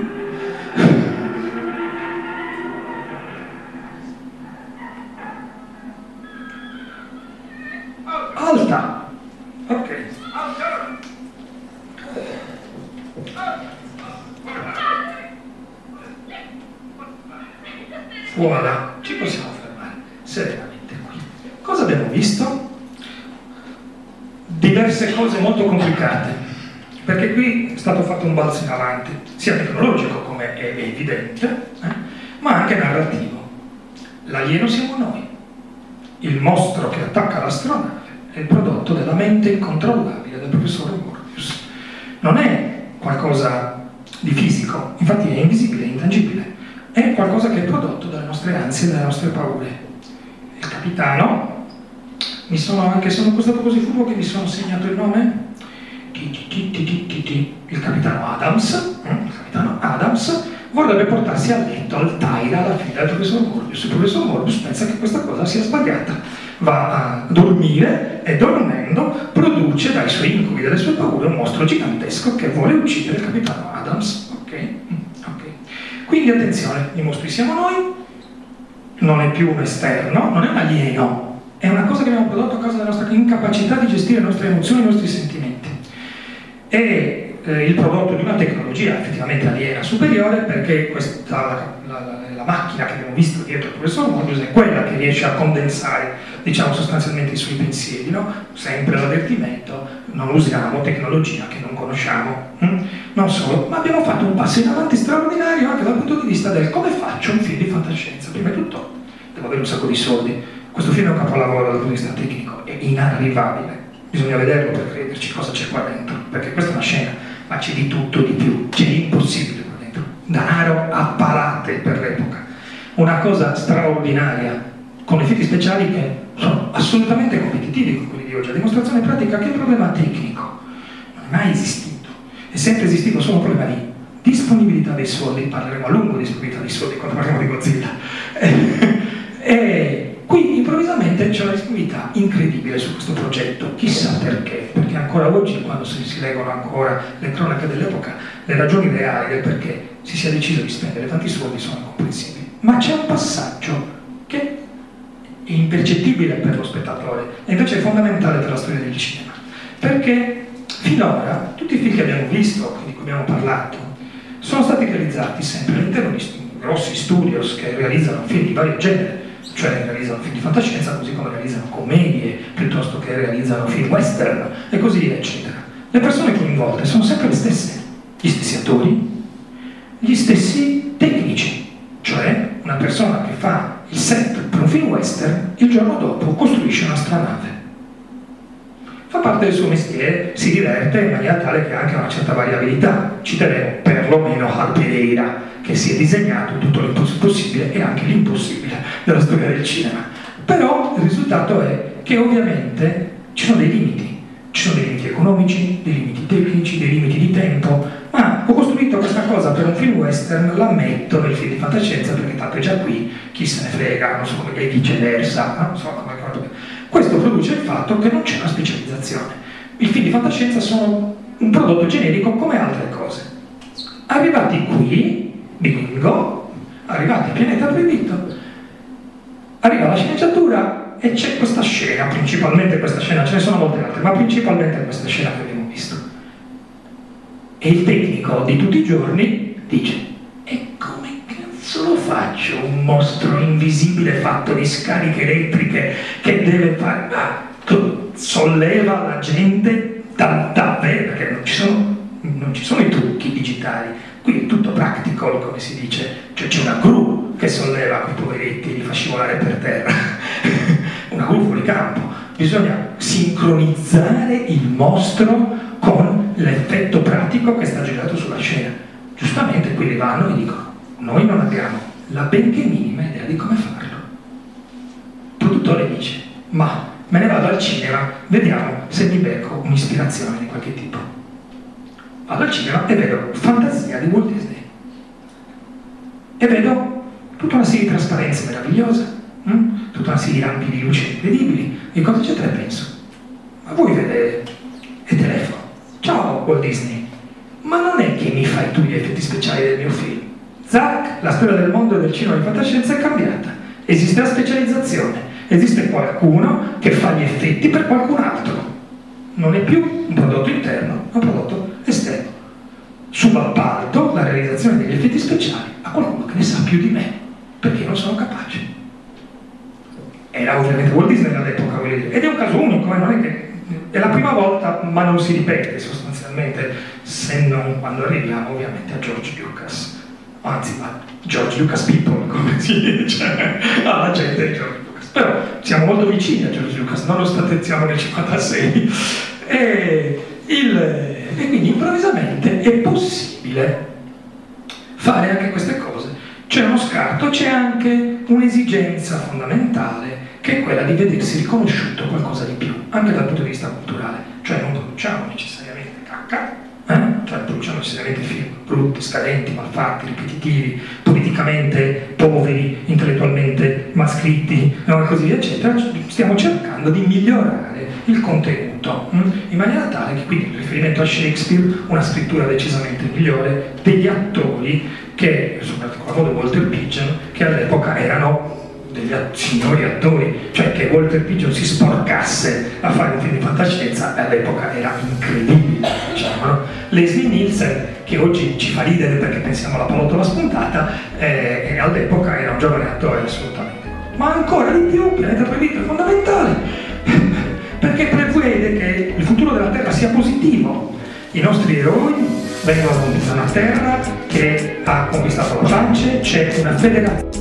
Alta. Ok. Voilà, ci possiamo fermare serenamente qui. Cosa abbiamo visto? Diverse cose molto complicate, perché qui è stato fatto un balzo in avanti, sia tecnologico, come è evidente, ma anche narrativo. L'alieno siamo noi, il mostro che attacca l'astronave è il prodotto della mente incontrollabile del professore Morbius. Non è qualcosa di fisico, infatti è invisibile, è intangibile, è qualcosa che è prodotto dalle nostre ansie e dalle nostre paure. Il capitano, sono stato così furbo che mi sono segnato il nome? Il capitano Adams vorrebbe portarsi a letto al Taira alla figlia del professor Morbius. Il professor Morbius pensa che questa cosa sia sbagliata, va a dormire e dormendo produce dai suoi incubi, dalle sue paure, un mostro gigantesco che vuole uccidere il capitano Adams. Ok. Quindi attenzione, i mostri siamo noi non è più un esterno, non è un alieno, è una cosa che abbiamo prodotto a causa della nostra incapacità di gestire le nostre emozioni e i nostri sentimenti. È il prodotto di una tecnologia effettivamente aliena superiore, perché la macchina che abbiamo visto dietro il professor Mobius è quella che riesce a condensare, diciamo, sostanzialmente i suoi pensieri, no? Sempre l'avvertimento: non usiamo tecnologia che non conosciamo. Non solo, ma abbiamo fatto un passo in avanti straordinario anche dal punto di vista del come faccio un film di fantascienza. Prima di tutto devo avere un sacco di soldi. Questo film è un capolavoro dal punto di vista tecnico, è inarrivabile, bisogna vederlo per crederci cosa c'è qua dentro, perché questa è una scena, ma c'è di tutto di più, c'è l'impossibile qua dentro, danaro a palate per l'epoca, una cosa straordinaria, con effetti speciali che sono assolutamente competitivi con quelli di oggi, a dimostrazione pratica che il problema tecnico non è mai esistito, è sempre esistito solo un problema di disponibilità dei soldi. Parleremo a lungo di disponibilità dei soldi quando parliamo di Godzilla. E qui improvvisamente c'è una disponibilità incredibile su questo progetto, chissà perché ancora oggi, quando si leggono ancora le cronache dell'epoca, le ragioni reali del perché si sia deciso di spendere tanti soldi sono incomprensibili. Ma c'è un passaggio che è impercettibile per lo spettatore e invece è fondamentale per la storia del cinema, perché finora tutti i film che abbiamo visto, di cui abbiamo parlato, sono stati realizzati sempre all'interno di grossi studios che realizzano film di vario genere, cioè realizzano film di fantascienza così come realizzano commedie, piuttosto che realizzano film western e così via, eccetera. Le persone coinvolte sono sempre le stesse, gli stessi attori, gli stessi tecnici, cioè una persona che fa il set per un film western il giorno dopo costruisce un'astronave. Fa parte del suo mestiere, si diverte in maniera tale che ha anche una certa variabilità. Citeremo perlomeno Hal Pereira, che si è disegnato tutto l'impossibile e anche l'impossibile della storia del cinema. Però il risultato è che ovviamente ci sono dei limiti. Ci sono dei limiti economici, dei limiti tecnici, dei limiti di tempo. Ma ho costruito questa cosa per un film western, la metto nel film di fantascienza perché tanto è già qui, chi se ne frega, non so come e viceversa, non so come. Questo produce il fatto che non c'è una specializzazione. I film di fantascienza sono un prodotto generico come altre cose. Arrivati qui, bingo, arrivati al pianeta proibito, arriva la sceneggiatura e c'è questa scena, principalmente questa scena, ce ne sono molte altre, ma principalmente questa scena che abbiamo visto. E il tecnico di tutti i giorni dice: e come cazzo lo faccio un mostro invisibile fatto di scariche elettriche che deve fare, solleva la gente davvero, perché non ci sono i trucchi digitali, qui è tutto practical, come si dice, cioè c'è una gru che solleva quei poveretti e li fa scivolare per terra una gru fuori campo, bisogna sincronizzare il mostro con l'effetto pratico che sta girato sulla scena. Giustamente quelli vanno e dicono: noi non abbiamo la benché minima idea di come farlo. Il produttore dice: ma me ne vado al cinema, vediamo se mi becco un'ispirazione di qualche tipo. Vado al cinema e vedo Fantasia di Walt Disney e vedo tutta una serie di trasparenze meravigliose, tutta una serie di lampi di luce incredibili, e cosa c'è? E penso: ma vuoi vedere? E telefono: ciao Walt Disney, ma non è che mi fai tu gli effetti speciali del mio film? Zac, la storia del mondo e del cinema di fantascienza è cambiata, esiste la specializzazione, esiste qualcuno che fa gli effetti per qualcun altro, non è più un prodotto interno, è un prodotto esterno. Subappalto la realizzazione degli effetti speciali a qualcuno che ne sa più di me, perché io non sono capace. Era ovviamente Walt Disney all'epoca, voglio dire, ed è un caso unico, non è che è la prima volta, ma non si ripete sostanzialmente, se non quando arriviamo ovviamente a George Lucas, anzi a George Lucas People, come si dice, alla gente di George Lucas. Però siamo molto vicini a George Lucas, nonostante siamo nel 56, e quindi improvvisamente è possibile fare anche queste cose. C'è uno scarto, c'è anche un'esigenza fondamentale, che è quella di vedersi riconosciuto qualcosa di più, anche dal punto di vista culturale. Cioè non produciamo necessariamente cacca, cioè produciamo necessariamente film brutti, scadenti, malfatti, ripetitivi, politicamente poveri, intellettualmente malscritti, e così via, eccetera. Stiamo cercando di migliorare il contenuto, in maniera tale che, quindi, in riferimento a Shakespeare, una scrittura decisamente migliore, degli attori che, soprattutto Walter Pigeon, che all'epoca erano degli signori attori, cioè che Walter Pigeon si sporcasse a fare un film di fantascienza all'epoca era incredibile, diciamo, no? Leslie Nielsen, che oggi ci fa ridere perché pensiamo alla pallottola spuntata, all'epoca era un giovane attore assolutamente. Ma ancora di più, Pianeta Proibito è fondamentale, perché prevede che il futuro della Terra sia positivo. I nostri eroi vengono da una terra che ha conquistato la pace, c'è una federazione.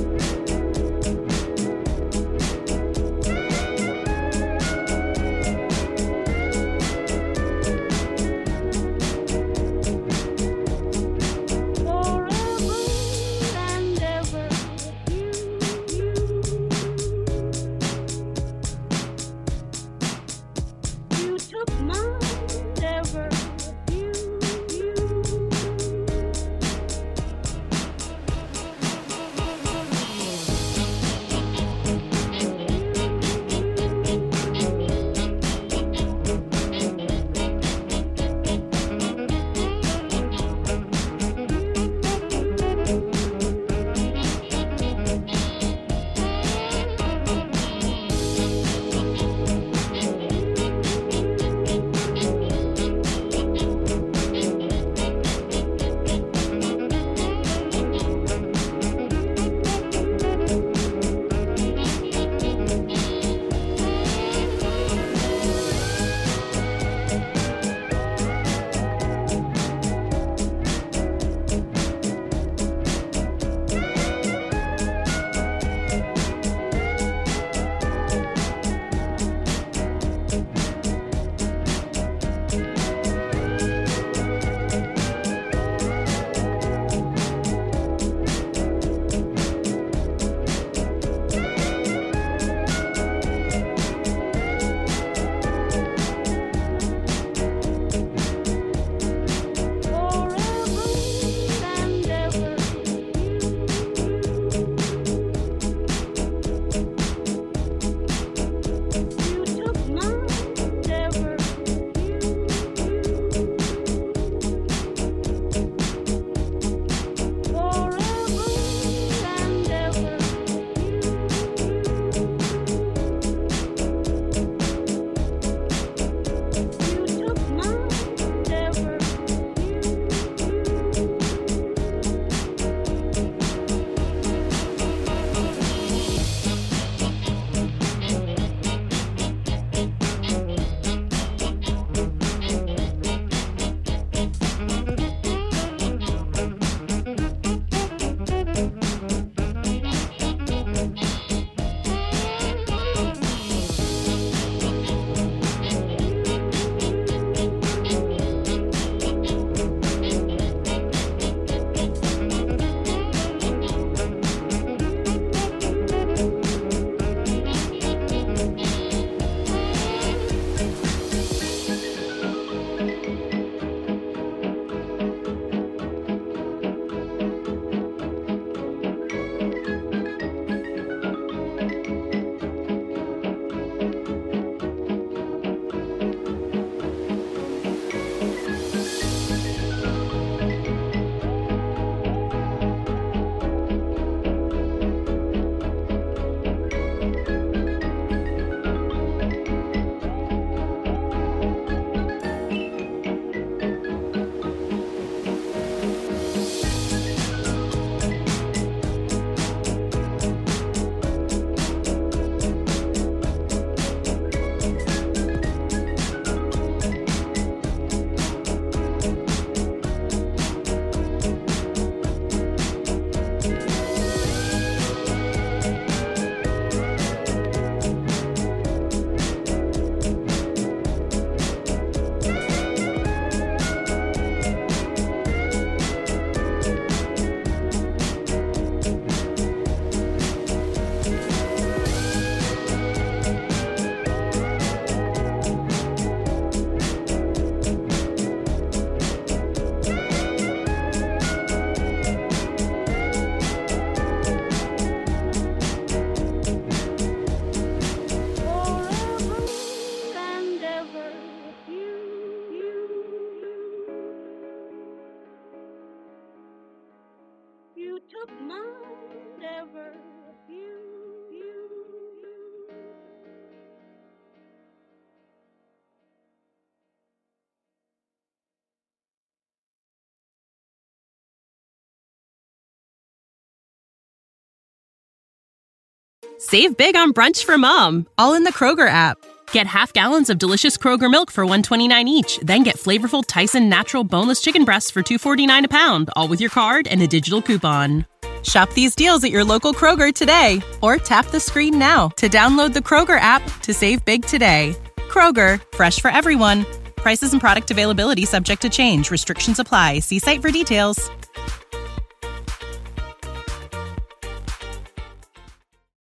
You took my endeavor, you Save big on brunch for mom, all in the Kroger app. Get half gallons of delicious Kroger milk for $1.29 each. Then get flavorful Tyson natural boneless chicken breasts for $2.49 a pound, all with your card and a digital coupon. Shop these deals at your local Kroger today, or tap the screen now to download the Kroger app to save big today. Kroger, fresh for everyone. Prices and product availability subject to change. Restrictions apply. See site for details.